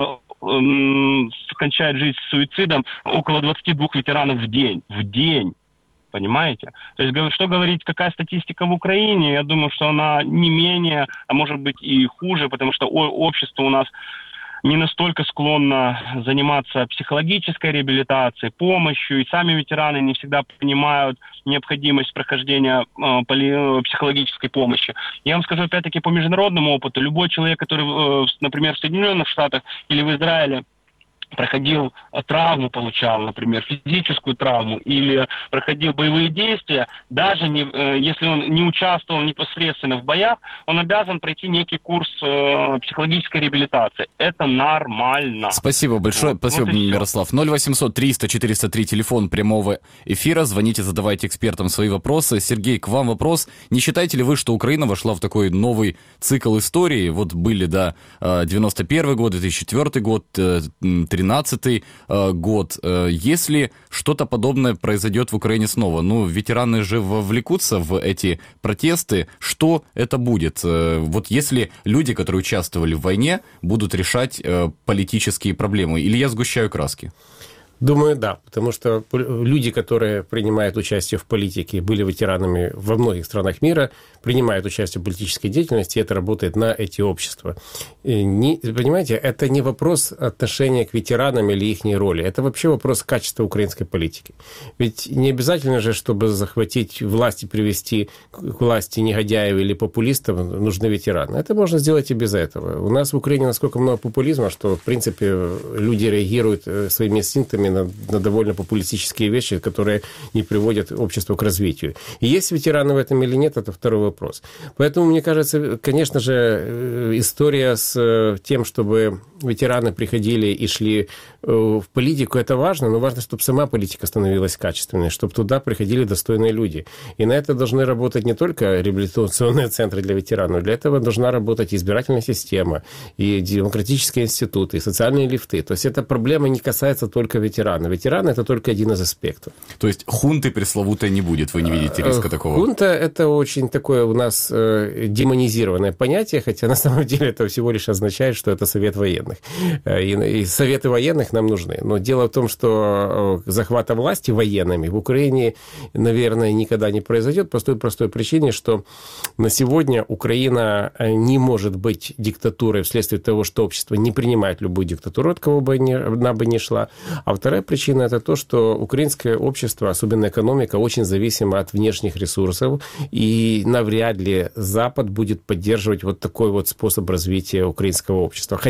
э, кончает жизнь суицидом около двадцать два ветеранов в день. В день. Понимаете? То есть, что говорить, какая статистика в Украине, я думаю, что она не менее, а может быть и хуже, потому что общество у нас не настолько склонно заниматься психологической реабилитацией, помощью, и сами ветераны не всегда понимают необходимость прохождения э, поли- психологической помощи. Я вам скажу, опять-таки, по международному опыту, любой человек, который, э, например, в Соединенных Штатах или в Израиле проходил травму, получал, например, физическую травму, или проходил боевые действия, даже не, э, если он не участвовал непосредственно в боях, он обязан пройти некий курс э, психологической реабилитации. Это нормально. Спасибо большое. Вот, Спасибо, вот Мирослав. ноль восемьсот триста четыреста три, телефон прямого эфира. Звоните, задавайте экспертам свои вопросы. Сергей, к вам вопрос. Не считаете ли вы, что Украина вошла в такой новый цикл истории? Вот были, да, девяносто первый год, две тысячи четвёртый год, тринадцатый год. Если что-то подобное произойдет в Украине снова, ну, ветераны же вовлекутся в эти протесты, что это будет? Вот если люди, которые участвовали в войне, будут решать политические проблемы, или я сгущаю краски? Думаю, да, потому что люди, которые принимают участие в политике, были ветеранами во многих странах мира, принимают участие в политической деятельности, и это работает на эти общества. И не, понимаете, это не вопрос отношения к ветеранам или их роли, это вообще вопрос качества украинской политики. Ведь не обязательно же, чтобы захватить власть и привести к власти негодяев или популистов, нужны ветераны. Это можно сделать и без этого. У нас в Украине насколько много популизма, что, в принципе, люди реагируют своими инстинктами на, на довольно популистические вещи, которые не приводят общество к развитию. И есть ветераны в этом или нет, это второй вопрос. Поэтому, мне кажется, конечно же, история с тем, чтобы ветераны приходили и шли в политику, это важно, но важно, чтобы сама политика становилась качественной, чтобы туда приходили достойные люди. И на это должны работать не только реабилитационные центры для ветеранов, для этого должна работать и избирательная система, и демократические институты, и социальные лифты. То есть эта проблема не касается только ветеранов. Ветераны – это только один из аспектов. То есть хунты пресловутой не будет, вы не видите риска такого? Хунта – это очень такое у нас демонизированное понятие, хотя на самом деле это всего лишь означает, что это совет военных. И, и советы военных нам нужны. Но дело в том, что захвата власти военными в Украине, наверное, никогда не произойдет по той простой причине, что на сегодня Украина не может быть диктатурой вследствие того, что общество не принимает любую диктатуру, от кого бы ни, она бы ни шла. А вторая причина – это то, что украинское общество, особенно экономика, очень зависимо от внешних ресурсов, и навряд ли Запад будет поддерживать вот такой вот способ развития украинского общества. Хотя попытки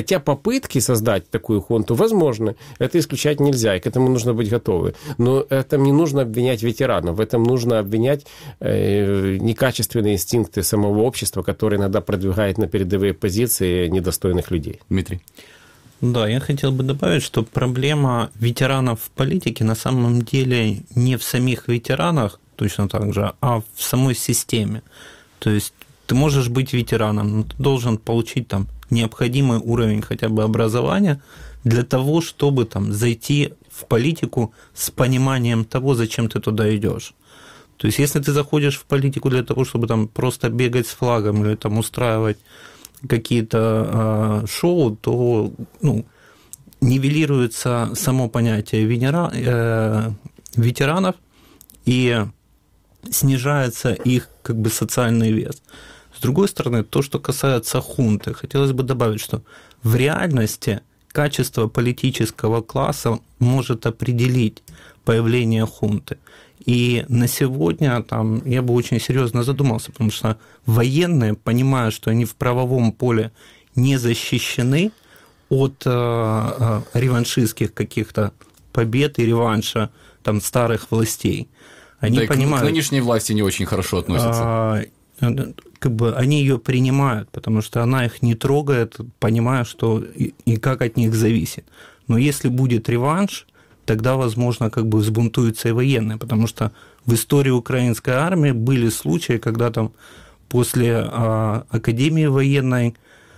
попытки создать такую хунту возможны. Это исключать нельзя, и к этому нужно быть готовы. Но это не нужно обвинять ветеранов, в этом нужно обвинять э, некачественные инстинкты самого общества, которое иногда продвигает на передовые позиции недостойных людей. Дмитрий. Да, я хотел бы добавить, что проблема ветеранов в политике на самом деле не в самих ветеранах, точно так же, а в самой системе. То есть ты можешь быть ветераном, но ты должен получить там необходимый уровень хотя бы образования для того, чтобы там зайти в политику с пониманием того, зачем ты туда идешь. То есть если ты заходишь в политику для того, чтобы там просто бегать с флагом или там устраивать какие-то э, шоу, то ну, нивелируется само понятие венера, э, ветеранов и снижается их как бы социальный вес. С другой стороны, то, что касается хунты, хотелось бы добавить, что в реальности качество политического класса может определить появление хунты. И на сегодня там, я бы очень серьезно задумался, потому что военные, понимая, что они в правовом поле не защищены от э, реваншистских каких-то побед и реванша там, старых властей, они да, понимают... к нынешней власти не очень хорошо относятся. Э, как бы они ее принимают, потому что она их не трогает, понимая, что и, и как от них зависит. Но если будет реванш, тогда, возможно, как бы взбунтуются и военные, потому что в истории украинской армии были случаи, когда там после а, Академии военной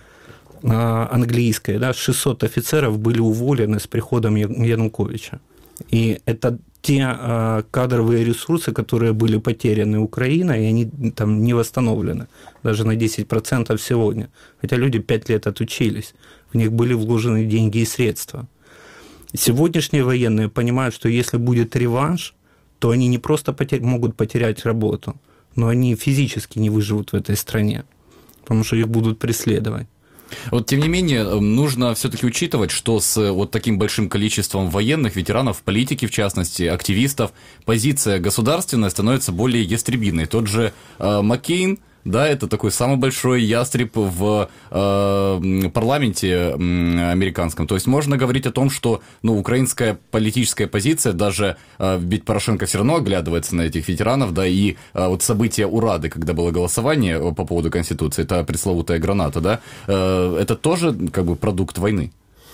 а, английской да, шестьсот офицеров были уволены с приходом Януковича. И это те а, кадровые ресурсы, которые были потеряны Украиной, и они там не восстановлены даже на десять процентов сегодня. Хотя люди пять лет отучились, в них были вложены деньги и средства. Сегодняшние военные понимают, что если будет реванш, то они не просто потер... могут потерять работу, но они физически не выживут в этой стране, потому что их будут преследовать. Вот, тем не менее, нужно все-таки учитывать, что с вот таким большим количеством военных, ветеранов, политики, в частности, активистов, позиция государственная становится более ястребиной. Тот же э, Маккейн, да, это такой самый большой ястреб в э, парламенте э, американском. То есть можно говорить о том, что ну, украинская политическая позиция, даже э, ведь Порошенко все равно оглядывается на этих ветеранов, да, и э, вот события у Рады, когда было голосование по поводу Конституции, это пресловутая граната, да, э, это тоже как бы продукт войны.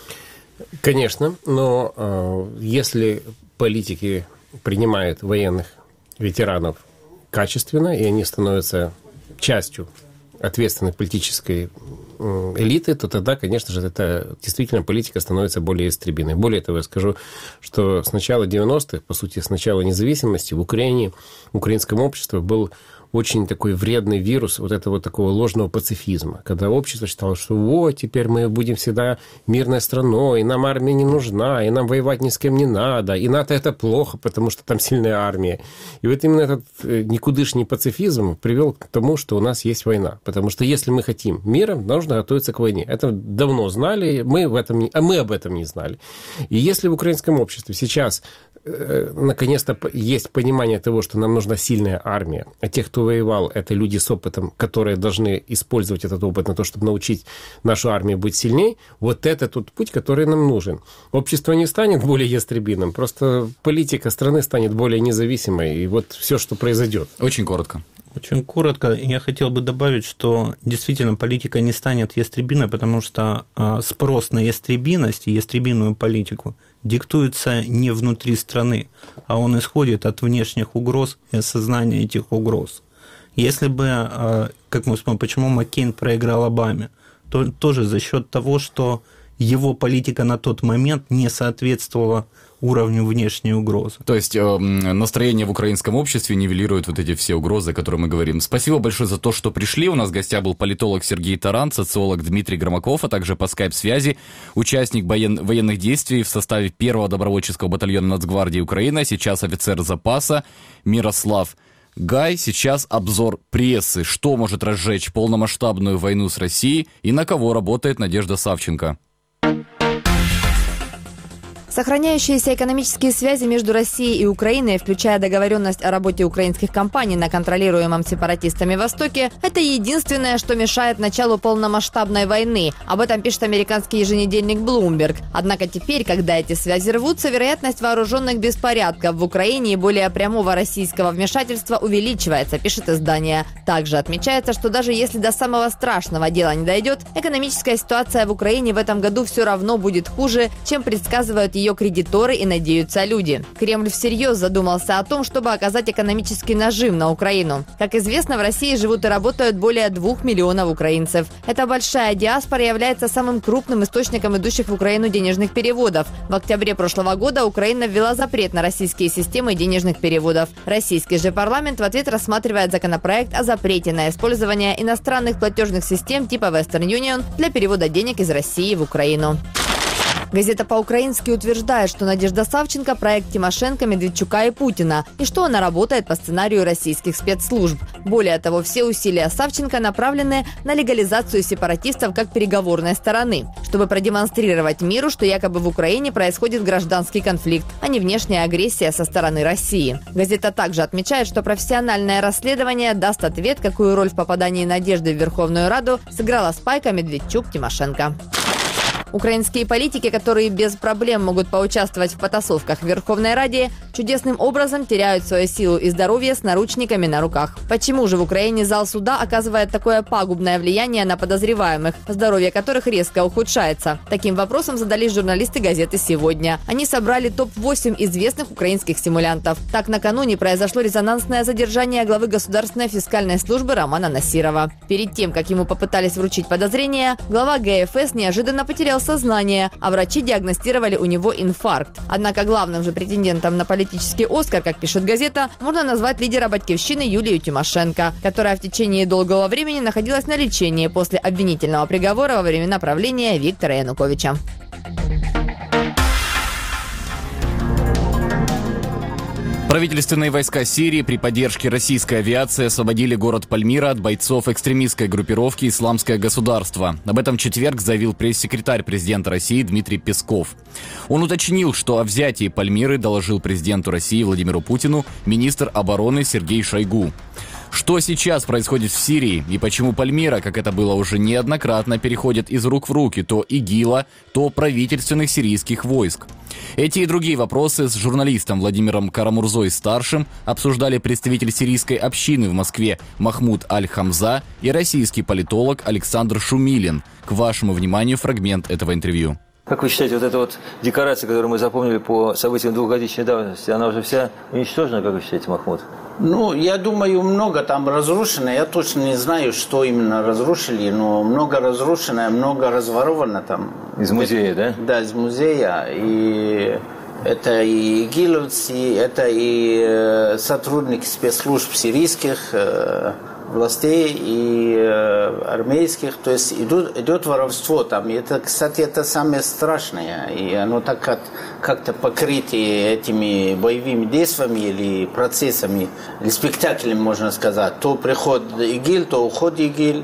Конечно, но э, если политики принимают военных ветеранов качественно, и они становятся частью ответственной политической элиты, то тогда, конечно же, это действительно политика становится более истребиной. Более того, я скажу, что с начала девяностых, по сути, с начала независимости в Украине, в украинском обществе был очень такой вредный вирус вот этого такого ложного пацифизма, когда общество считало, что вот, теперь мы будем всегда мирной страной, и нам армия не нужна, и нам воевать ни с кем не надо, и НАТО это плохо, потому что там сильная армия. И вот именно этот никудышний пацифизм привел к тому, что у нас есть война. Потому что если мы хотим мира, нужно готовиться к войне. Это давно знали, мы, в этом не, а мы об этом не знали. И если в украинском обществе сейчас наконец-то есть понимание того, что нам нужна сильная армия, а те, кто воевал, это люди с опытом, которые должны использовать этот опыт на то, чтобы научить нашу армию быть сильней, вот это тот путь, который нам нужен. Общество не станет более ястребиным, просто политика страны станет более независимой, и вот все, что произойдет. Очень коротко. Очень коротко. Я хотел бы добавить, что действительно политика не станет ястребиной, потому что спрос на ястребиность и ястребиную политику диктуется не внутри страны, а он исходит от внешних угроз и осознания этих угроз. Если бы, как мы вспомним, почему Маккейн проиграл Обаме, то тоже за счет того, что его политика на тот момент не соответствовала уровню внешней угрозы. То есть э, настроение в украинском обществе нивелирует вот эти все угрозы, о которых мы говорим. Спасибо большое за то, что пришли. У нас в гостях был политолог Сергей Таран, социолог Дмитрий Громаков, а также по скайп-связи участник воен... военных действий в составе первого добровольческого батальона Нацгвардии Украины, сейчас офицер запаса Мирослав Гай. Сейчас обзор прессы. Что может разжечь полномасштабную войну с Россией и на кого работает Надежда Савченко. Сохраняющиеся экономические связи между Россией и Украиной, включая договоренность о работе украинских компаний на контролируемом сепаратистами Востоке, это единственное, что мешает началу полномасштабной войны. Об этом пишет американский еженедельник Bloomberg. Однако теперь, когда эти связи рвутся, вероятность вооруженных беспорядков в Украине и более прямого российского вмешательства увеличивается, пишет издание. Также отмечается, что даже если до самого страшного дела не дойдет, экономическая ситуация в Украине в этом году все равно будет хуже, чем предсказывают ее кредиторы и надеются люди. Кремль всерьез задумался о том, чтобы оказать экономический нажим на Украину. Как известно, в России живут и работают более двух миллионов украинцев. Эта большая диаспора является самым крупным источником идущих в Украину денежных переводов. В октябре прошлого года Украина ввела запрет на российские системы денежных переводов. Российский же парламент в ответ рассматривает законопроект о запрете на использование иностранных платежных систем типа Western Union для перевода денег из России в Украину. Газета по-украински утверждает, что Надежда Савченко – проект Тимошенко, Медведчука и Путина, и что она работает по сценарию российских спецслужб. Более того, все усилия Савченко направлены на легализацию сепаратистов как переговорной стороны, чтобы продемонстрировать миру, что якобы в Украине происходит гражданский конфликт, а не внешняя агрессия со стороны России. Газета также отмечает, что профессиональное расследование даст ответ, какую роль в попадании Надежды в Верховную Раду сыграла спайка Медведчук-Тимошенко. Украинские политики, которые без проблем могут поучаствовать в потасовках в Верховной Раде, чудесным образом теряют свою силу и здоровье с наручниками на руках. Почему же в Украине зал суда оказывает такое пагубное влияние на подозреваемых, здоровье которых резко ухудшается? Таким вопросом задались журналисты газеты «Сегодня». Они собрали топ восемь известных украинских симулянтов. Так, накануне произошло резонансное задержание главы Государственной фискальной службы Романа Насирова. Перед тем, как ему попытались вручить подозрения, глава гэ эф эс неожиданно потерял сознание, а врачи диагностировали у него инфаркт. Однако главным же претендентом на политический «Оскар», как пишет газета, можно назвать лидера «Батькивщины» Юлию Тимошенко, которая в течение долгого времени находилась на лечении после обвинительного приговора во времена правления Виктора Януковича. Правительственные войска Сирии при поддержке российской авиации освободили город Пальмира от бойцов экстремистской группировки «Исламское государство». Об этом в четверг заявил пресс-секретарь президента России Дмитрий Песков. Он уточнил, что о взятии Пальмиры доложил президенту России Владимиру Путину министр обороны Сергей Шойгу. Что сейчас происходит в Сирии и почему Пальмира, как это было уже неоднократно, переходит из рук в руки то ИГИЛа, то правительственных сирийских войск? Эти и другие вопросы с журналистом Владимиром Карамурзой-старшим обсуждали представитель сирийской общины в Москве Махмуд Аль-Хамза и российский политолог Александр Шумилин. К вашему вниманию фрагмент этого интервью. Как вы считаете, вот эта вот декорация, которую мы запомнили по событиям двухгодичной давности, она уже вся уничтожена, как вы считаете, Махмуд? Ну, я думаю, много там разрушено. Я точно не знаю, что именно разрушили, но много разрушено, много разворовано там. Из музея, да? Да, из музея. И это и игиловцы, это и сотрудники спецслужб сирийских властей и э, армейских, то есть идут, идет воровство там. И это, кстати, это самое страшное. И оно так как, как-то покрыто этими боевыми действиями или процессами, или спектаклями, можно сказать. То приход ИГИЛ, то уход ИГИЛ.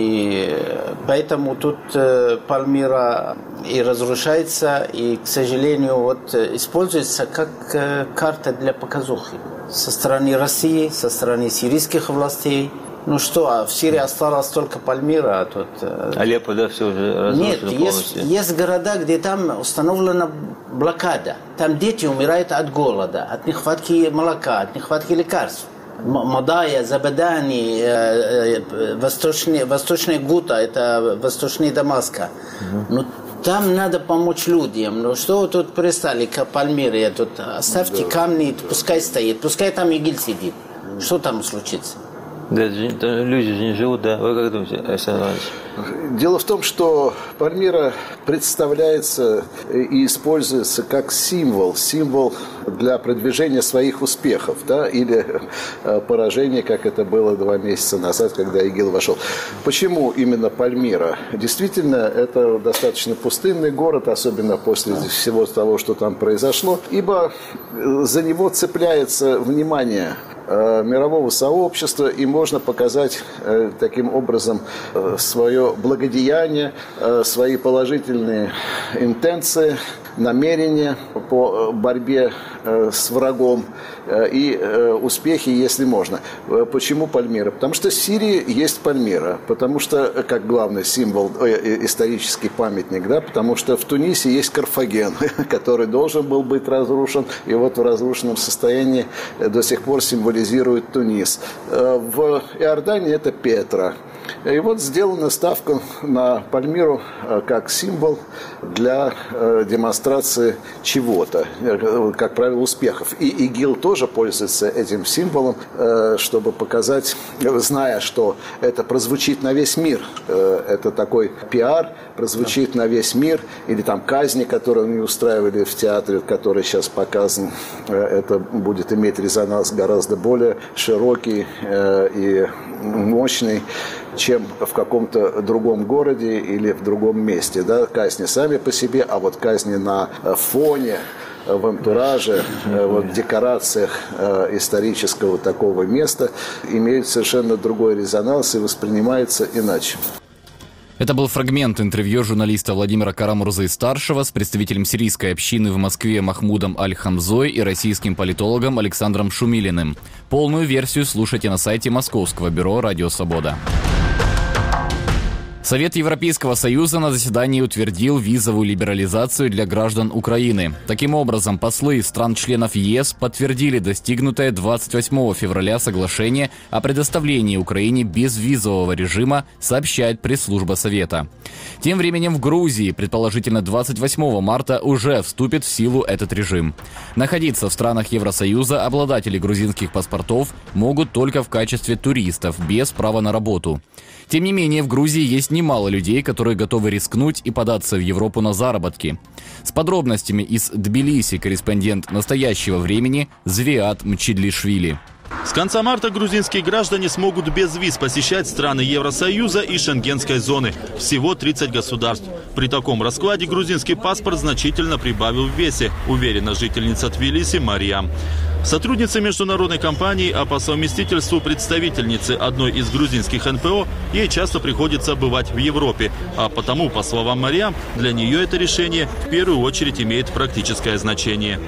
И поэтому тут э, Пальмира и разрушается, и, к сожалению, вот, используется как э, карта для показухи со стороны России, со стороны сирийских властей. Ну что, а в Сирии осталось только Пальмира, а тут... Алеппо, да, все уже разрушено. Нет, есть, есть города, где там установлена блокада. Там дети умирают от голода, от нехватки молока, от нехватки лекарств. Мадая, Забадани, э, э, восточный, восточный Гута, это восточный Дамаска. Угу. Ну, там надо помочь людям. Ну, что вы тут пристали к Пальмире? Тут оставьте да. камни, пускай стоит, пускай там ИГИЛ сидит. Что там случится? Да, люди же не живут, да. Вы как думаете, Александр Иванович? Дело в том, что Пальмира представляется и используется как символ, символ для продвижения своих успехов, да, или поражения, как это было два месяца назад, когда ИГИЛ вошел. Почему именно Пальмира? Действительно, это достаточно пустынный город, особенно после всего того, что там произошло, ибо за него цепляется внимание мирового сообщества, и можно показать э, таким образом э, свое благодеяние, э, свои положительные интенции. намерения по борьбе с врагом и успехи, если можно. Почему Пальмира? Потому что в Сирии есть Пальмира, потому что, как главный символ, исторический памятник, да, потому что в Тунисе есть Карфаген, который должен был быть разрушен, и вот в разрушенном состоянии до сих пор символизирует Тунис. В Иордании это Петра. И вот сделана ставка на Пальмиру как символ для демонстрации чего-то, как правило, успехов. И ИГИЛ тоже пользуется этим символом, чтобы показать, зная, что это прозвучит на весь мир, это такой пиар, прозвучит на весь мир, или там казни, которые они устраивали в театре, который сейчас показан, это будет иметь резонанс гораздо более широкий и мощный, чем в каком-то другом городе или в другом месте. Да? Казни сами по себе, а вот казни на фоне, в антураже, вот, в декорациях исторического такого места имеют совершенно другой резонанс и воспринимается иначе. Это был фрагмент интервью журналиста Владимира Карамурзы-старшего с представителем сирийской общины в Москве Махмудом Аль-Хамзой и российским политологом Александром Шумилиным. Полную версию слушайте на сайте Московского бюро «Радио Свобода». Совет Европейского Союза на заседании утвердил визовую либерализацию для граждан Украины. Таким образом, послы стран-членов ЕС подтвердили достигнутое двадцать восьмого февраля соглашение о предоставлении Украине безвизового режима, сообщает пресс-служба Совета. Тем временем в Грузии, предположительно двадцать восьмого марта, уже вступит в силу этот режим. Находиться в странах Евросоюза обладатели грузинских паспортов могут только в качестве туристов, без права на работу. Тем не менее, в Грузии есть немало людей, которые готовы рискнуть и податься в Европу на заработки. С подробностями из Тбилиси корреспондент «Настоящего времени» Звиат Мчидлишвили. С конца марта грузинские граждане смогут без виз посещать страны Евросоюза и Шенгенской зоны. Всего тридцать государств. При таком раскладе грузинский паспорт значительно прибавил в весе, уверена жительница Тбилиси Мариам. Сотрудница международной компании, а по совместительству представительницы одной из грузинских эн пэ о, ей часто приходится бывать в Европе. А потому, по словам Мариам, для нее это решение в первую очередь имеет практическое значение.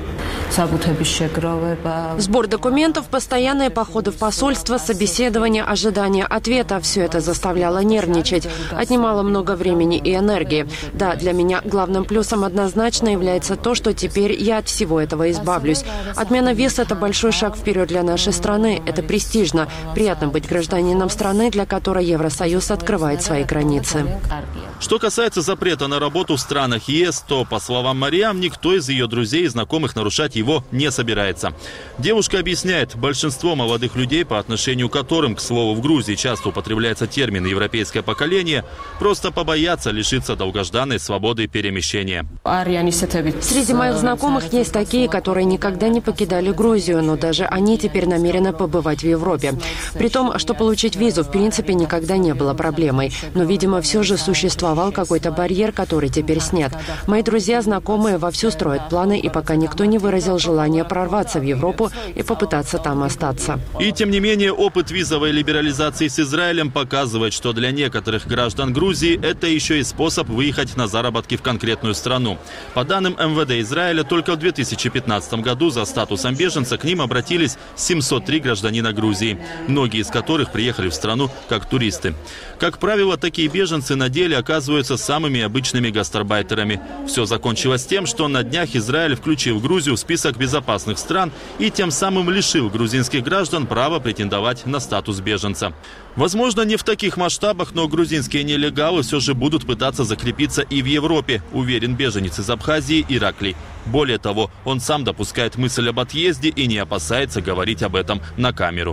Сбор документов, постоянные походы в посольство, собеседование, ожидание ответа – все это заставляло нервничать, отнимало много времени и энергии. Да, для меня главным плюсом однозначно является то, что теперь я от всего этого избавлюсь. Отмена виз – это большой шаг вперед для нашей страны. Это престижно. Приятно быть гражданином страны, для которой Евросоюз открывает свои границы. Что касается запрета на работу в странах ЕС, то, по словам Мариам, никто из ее друзей и знакомых нарушать его не собирается. Девушка объясняет, большинство молодых людей, по отношению к которым, к слову, в Грузии часто употребляется термин «европейское поколение», просто побоятся лишиться долгожданной свободы перемещения. Среди моих знакомых есть такие, которые никогда не покидали Грузию, но даже они теперь намерены побывать в Европе. При том, что получить визу в принципе никогда не было проблемой. Но, видимо, все же существовал какой-то барьер, который теперь снят. Мои друзья, знакомые вовсю строят планы, и пока никто не выразил желание прорваться в Европу и попытаться там остаться. И тем не менее, опыт визовой либерализации с Израилем показывает, что для некоторых граждан Грузии это еще и способ выехать на заработки в конкретную страну. По данным эм вэ дэ Израиля, только в две тысячи пятнадцатом году за статусом беженца к ним обратились семьсот три гражданина Грузии, многие из которых приехали в страну как туристы. Как правило, такие беженцы на деле оказываются самыми обычными гастарбайтерами. Все закончилось тем, что на днях Израиль включил Грузию в список безопасных стран и тем самым лишил грузинских граждан права претендовать на статус беженца. Возможно, не в таких масштабах, но грузинские нелегалы все же будут пытаться закрепиться и в Европе, уверен беженец из Абхазии Ираклий. Более того, он сам допускает мысль об отъезде и не опасается говорить об этом на камеру.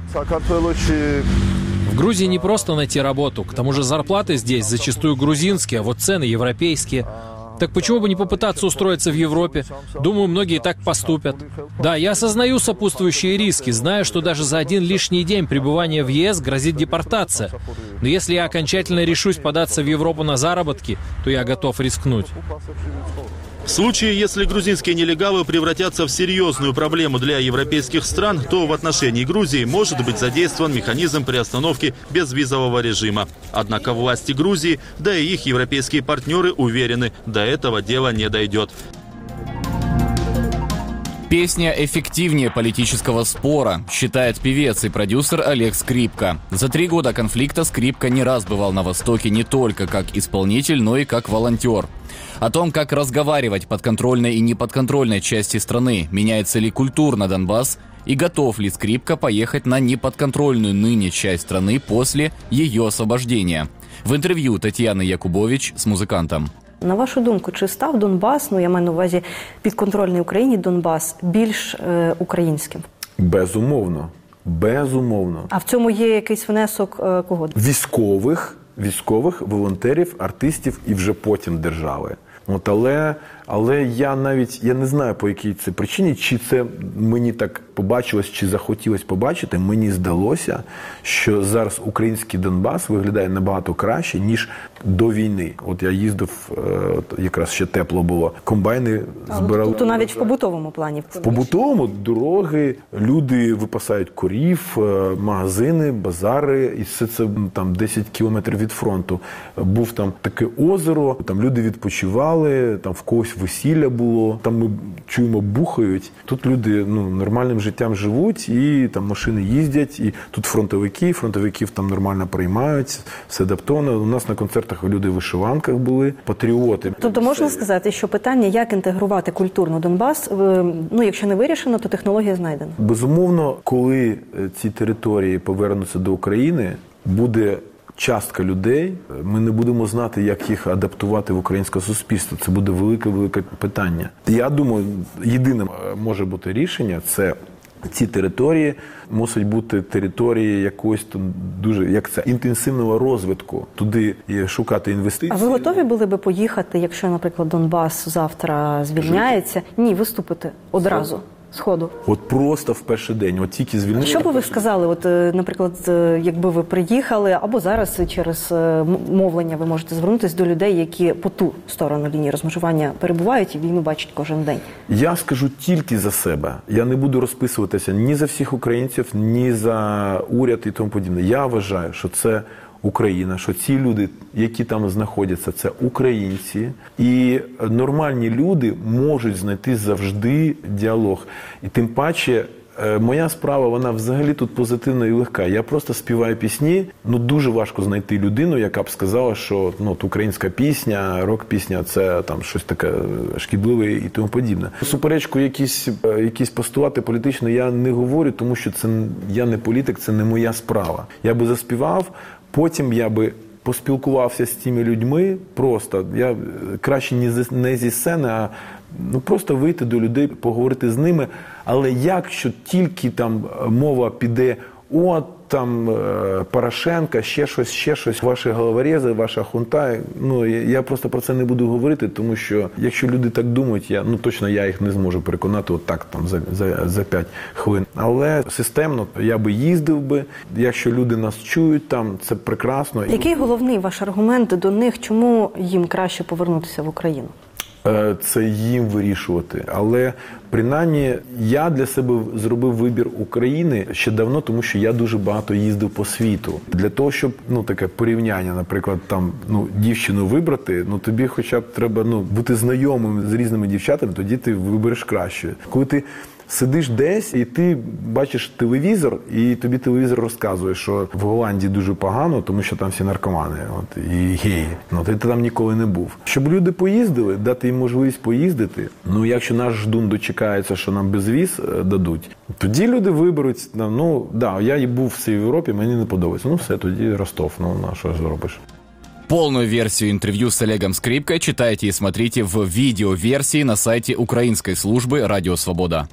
В Грузии не просто найти работу, к тому же зарплаты здесь зачастую грузинские, а вот цены европейские. Так почему бы не попытаться устроиться в Европе? Думаю, многие так поступят. Да, я осознаю сопутствующие риски, знаю, что даже за один лишний день пребывания в ЕС грозит депортация. Но если я окончательно решусь податься в Европу на заработки, то я готов рискнуть. В случае, если грузинские нелегалы превратятся в серьезную проблему для европейских стран, то в отношении Грузии может быть задействован механизм приостановки безвизового режима. Однако власти Грузии, да и их европейские партнеры уверены, до этого дело не дойдет. Песня эффективнее политического спора, считает певец и продюсер Олег Скрипка. За три года конфликта Скрипка не раз бывал на Востоке не только как исполнитель, но и как волонтер. О том, как разговаривать подконтрольной и неподконтрольной части страны, меняется ли культурно Донбасс и готов ли Скрипка поехать на неподконтрольную ныне часть страны после ее освобождения. В интервью Татьяны Якубович с музыкантом. На вашу думку, чи став Донбас, ну я маю на увазі підконтрольний Україні Донбас, більш е, українським? Безумовно. Безумовно. А в цьому є якийсь внесок е, кого? Військових, військових, волонтерів, артистів і вже потім держави. От, але, але я навіть, я не знаю по якій це причині, чи це мені так побачилось, чи захотілось побачити, мені здалося, що зараз український Донбас виглядає набагато краще, ніж до війни. От я їздив, от якраз ще тепло було, комбайни збирали. Тобто навіть в побутовому плані? В побутовому дороги, люди випасають корів, магазини, базари, і все це там десять кілометрів від фронту. Був там таке озеро, там люди відпочивали, там в когось весілля було, там ми чуємо, бухають. Тут люди ну, нормальним життям живуть, і там машини їздять, і тут фронтовики, фронтовиків там нормально приймають, все адаптовано. У нас на концертах люди в вишиванках були, патріоти. Тобто можна сказати, що питання, як інтегрувати культурно Донбас, ну якщо не вирішено, то технологія знайдена? Безумовно, коли ці території повернуться до України, буде частка людей, ми не будемо знати, як їх адаптувати в українське суспільство. Це буде велике-велике питання. Я думаю, єдине може бути рішення – це ці території мусять бути території якогось дуже, як це, інтенсивного розвитку. Туди шукати інвестиції. А ви готові були би поїхати, якщо, наприклад, Донбас завтра звільняється? Ні, виступити одразу. Сходу. От просто в перший день, от тільки звільнили. Що би ви сказали, от, наприклад, якби ви приїхали, або зараз через мовлення ви можете звернутися до людей, які по ту сторону лінії розмежування перебувають і війну бачать кожен день? Я скажу тільки за себе. Я не буду розписуватися ні за всіх українців, ні за уряд і тому подібне. Я вважаю, що це Україна, що ці люди, які там знаходяться, це українці. І нормальні люди можуть знайти завжди діалог. І тим паче, моя справа, вона взагалі тут позитивна і легка. Я просто співаю пісні, ну дуже важко знайти людину, яка б сказала, що ну, українська пісня, рок-пісня – це там щось таке шкідливе і тому подібне. Суперечку якісь, якісь постулати політично я не говорю, тому що це, я не політик, це не моя справа. Я би заспівав, потім я би поспілкувався з тими людьми просто. Я краще не зі сцени, а ну, просто вийти до людей, поговорити з ними. Але якщо тільки там мова піде, от там Порошенка, ще щось, ще щось, ваші головорези, ваша хунта, ну я просто про це не буду говорити, тому що якщо люди так думають, я, ну точно я їх не зможу переконати от так там за, за, за п'ять хвилин. Але системно я би їздив би, якщо люди нас чують там, це прекрасно. Який головний ваш аргумент до них, чому їм краще повернутися в Україну? Це їм вирішувати. Але, принаймні, я для себе зробив вибір України ще давно, тому що я дуже багато їздив по світу. Для того, щоб, ну, таке порівняння, наприклад, там, ну, дівчину вибрати, ну, тобі хоча б треба, ну, бути знайомим з різними дівчатами, тоді ти вибереш краще. Коли ти сидиш десь, і ти бачиш телевізор, і тобі телевізор розказує, що в Голландії дуже погано, тому що там всі наркомани, от, і геї. Ну, ти там ніколи не був. Щоб люди поїздили, дати їм можливість поїздити, ну, якщо наш ждун дочекається, що нам безвіз дадуть, тоді люди виберуть, ну, да, я і був в цій Європі, мені не подобається. Ну, все, тоді Ростов, ну, на що зробиш? Полную версию интервью с Олегом Скрипкой читайте и смотрите в видеоверсии на сайте Украинской службы «Радио Свобода».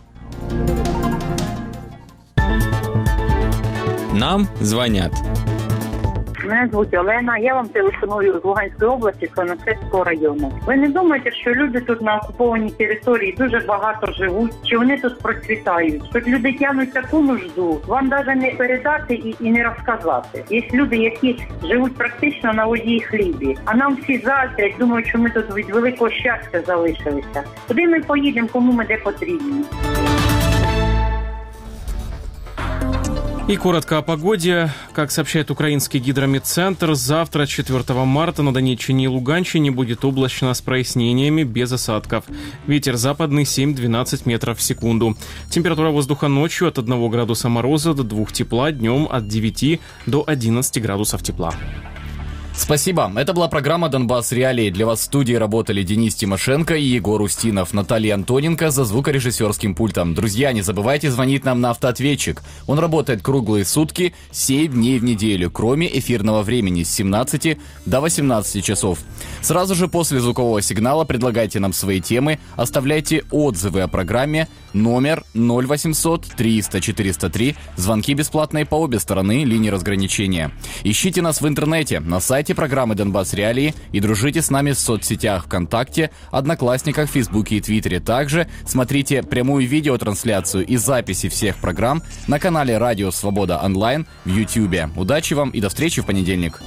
Нам звонят. Мене звуть Олена, я вам телефоную з Луганської області, Конотопського району. Ви не думаєте, що люди тут на окупованій території дуже багато живуть, чи вони тут процвітають? Тут люди тягнуть таку нужду, вам навіть не передати і, і не розказати. Є люди, які живуть практично на воді і хлібі, а нам всі заздрять, думають, що ми тут від великого щастя залишилися. Куди ми поїдемо, кому ми де потрібні? И коротко о погоде. Как сообщает украинский гидрометцентр, завтра, четвёртого марта, на Донеччине и Луганщине будет облачно с прояснениями, без осадков. Ветер западный семь-двенадцать метров в секунду. Температура воздуха ночью от одного градуса мороза до двух тепла, днем от девяти до одиннадцати градусов тепла. Спасибо. Это была программа «Донбасс. Реалии». Для вас в студии работали Денис Тимошенко и Егор Устинов. Наталья Антоненко за звукорежиссерским пультом. Друзья, не забывайте звонить нам на автоответчик. Он работает круглые сутки, семь дней в неделю, кроме эфирного времени с семнадцати до восемнадцати часов. Сразу же после звукового сигнала предлагайте нам свои темы, оставляйте отзывы о программе. Номер ноль восемьсот триста четыреста три. Звонки бесплатные по обе стороны линии разграничения. Ищите нас в интернете, на сайте программы «Донбасс. Реалии» и дружите с нами в соцсетях ВКонтакте, Одноклассниках, Фейсбуке и Твиттере. Также смотрите прямую видеотрансляцию и записи всех программ на канале «Радио Свобода Онлайн» в Ютьюбе. Удачи вам и до встречи в понедельник.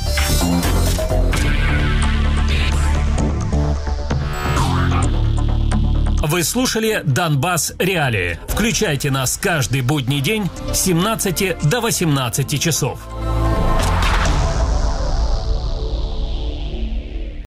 Вы слушали «Донбасс. Реалии». Включайте нас каждый будний день с семнадцати до восемнадцати часов.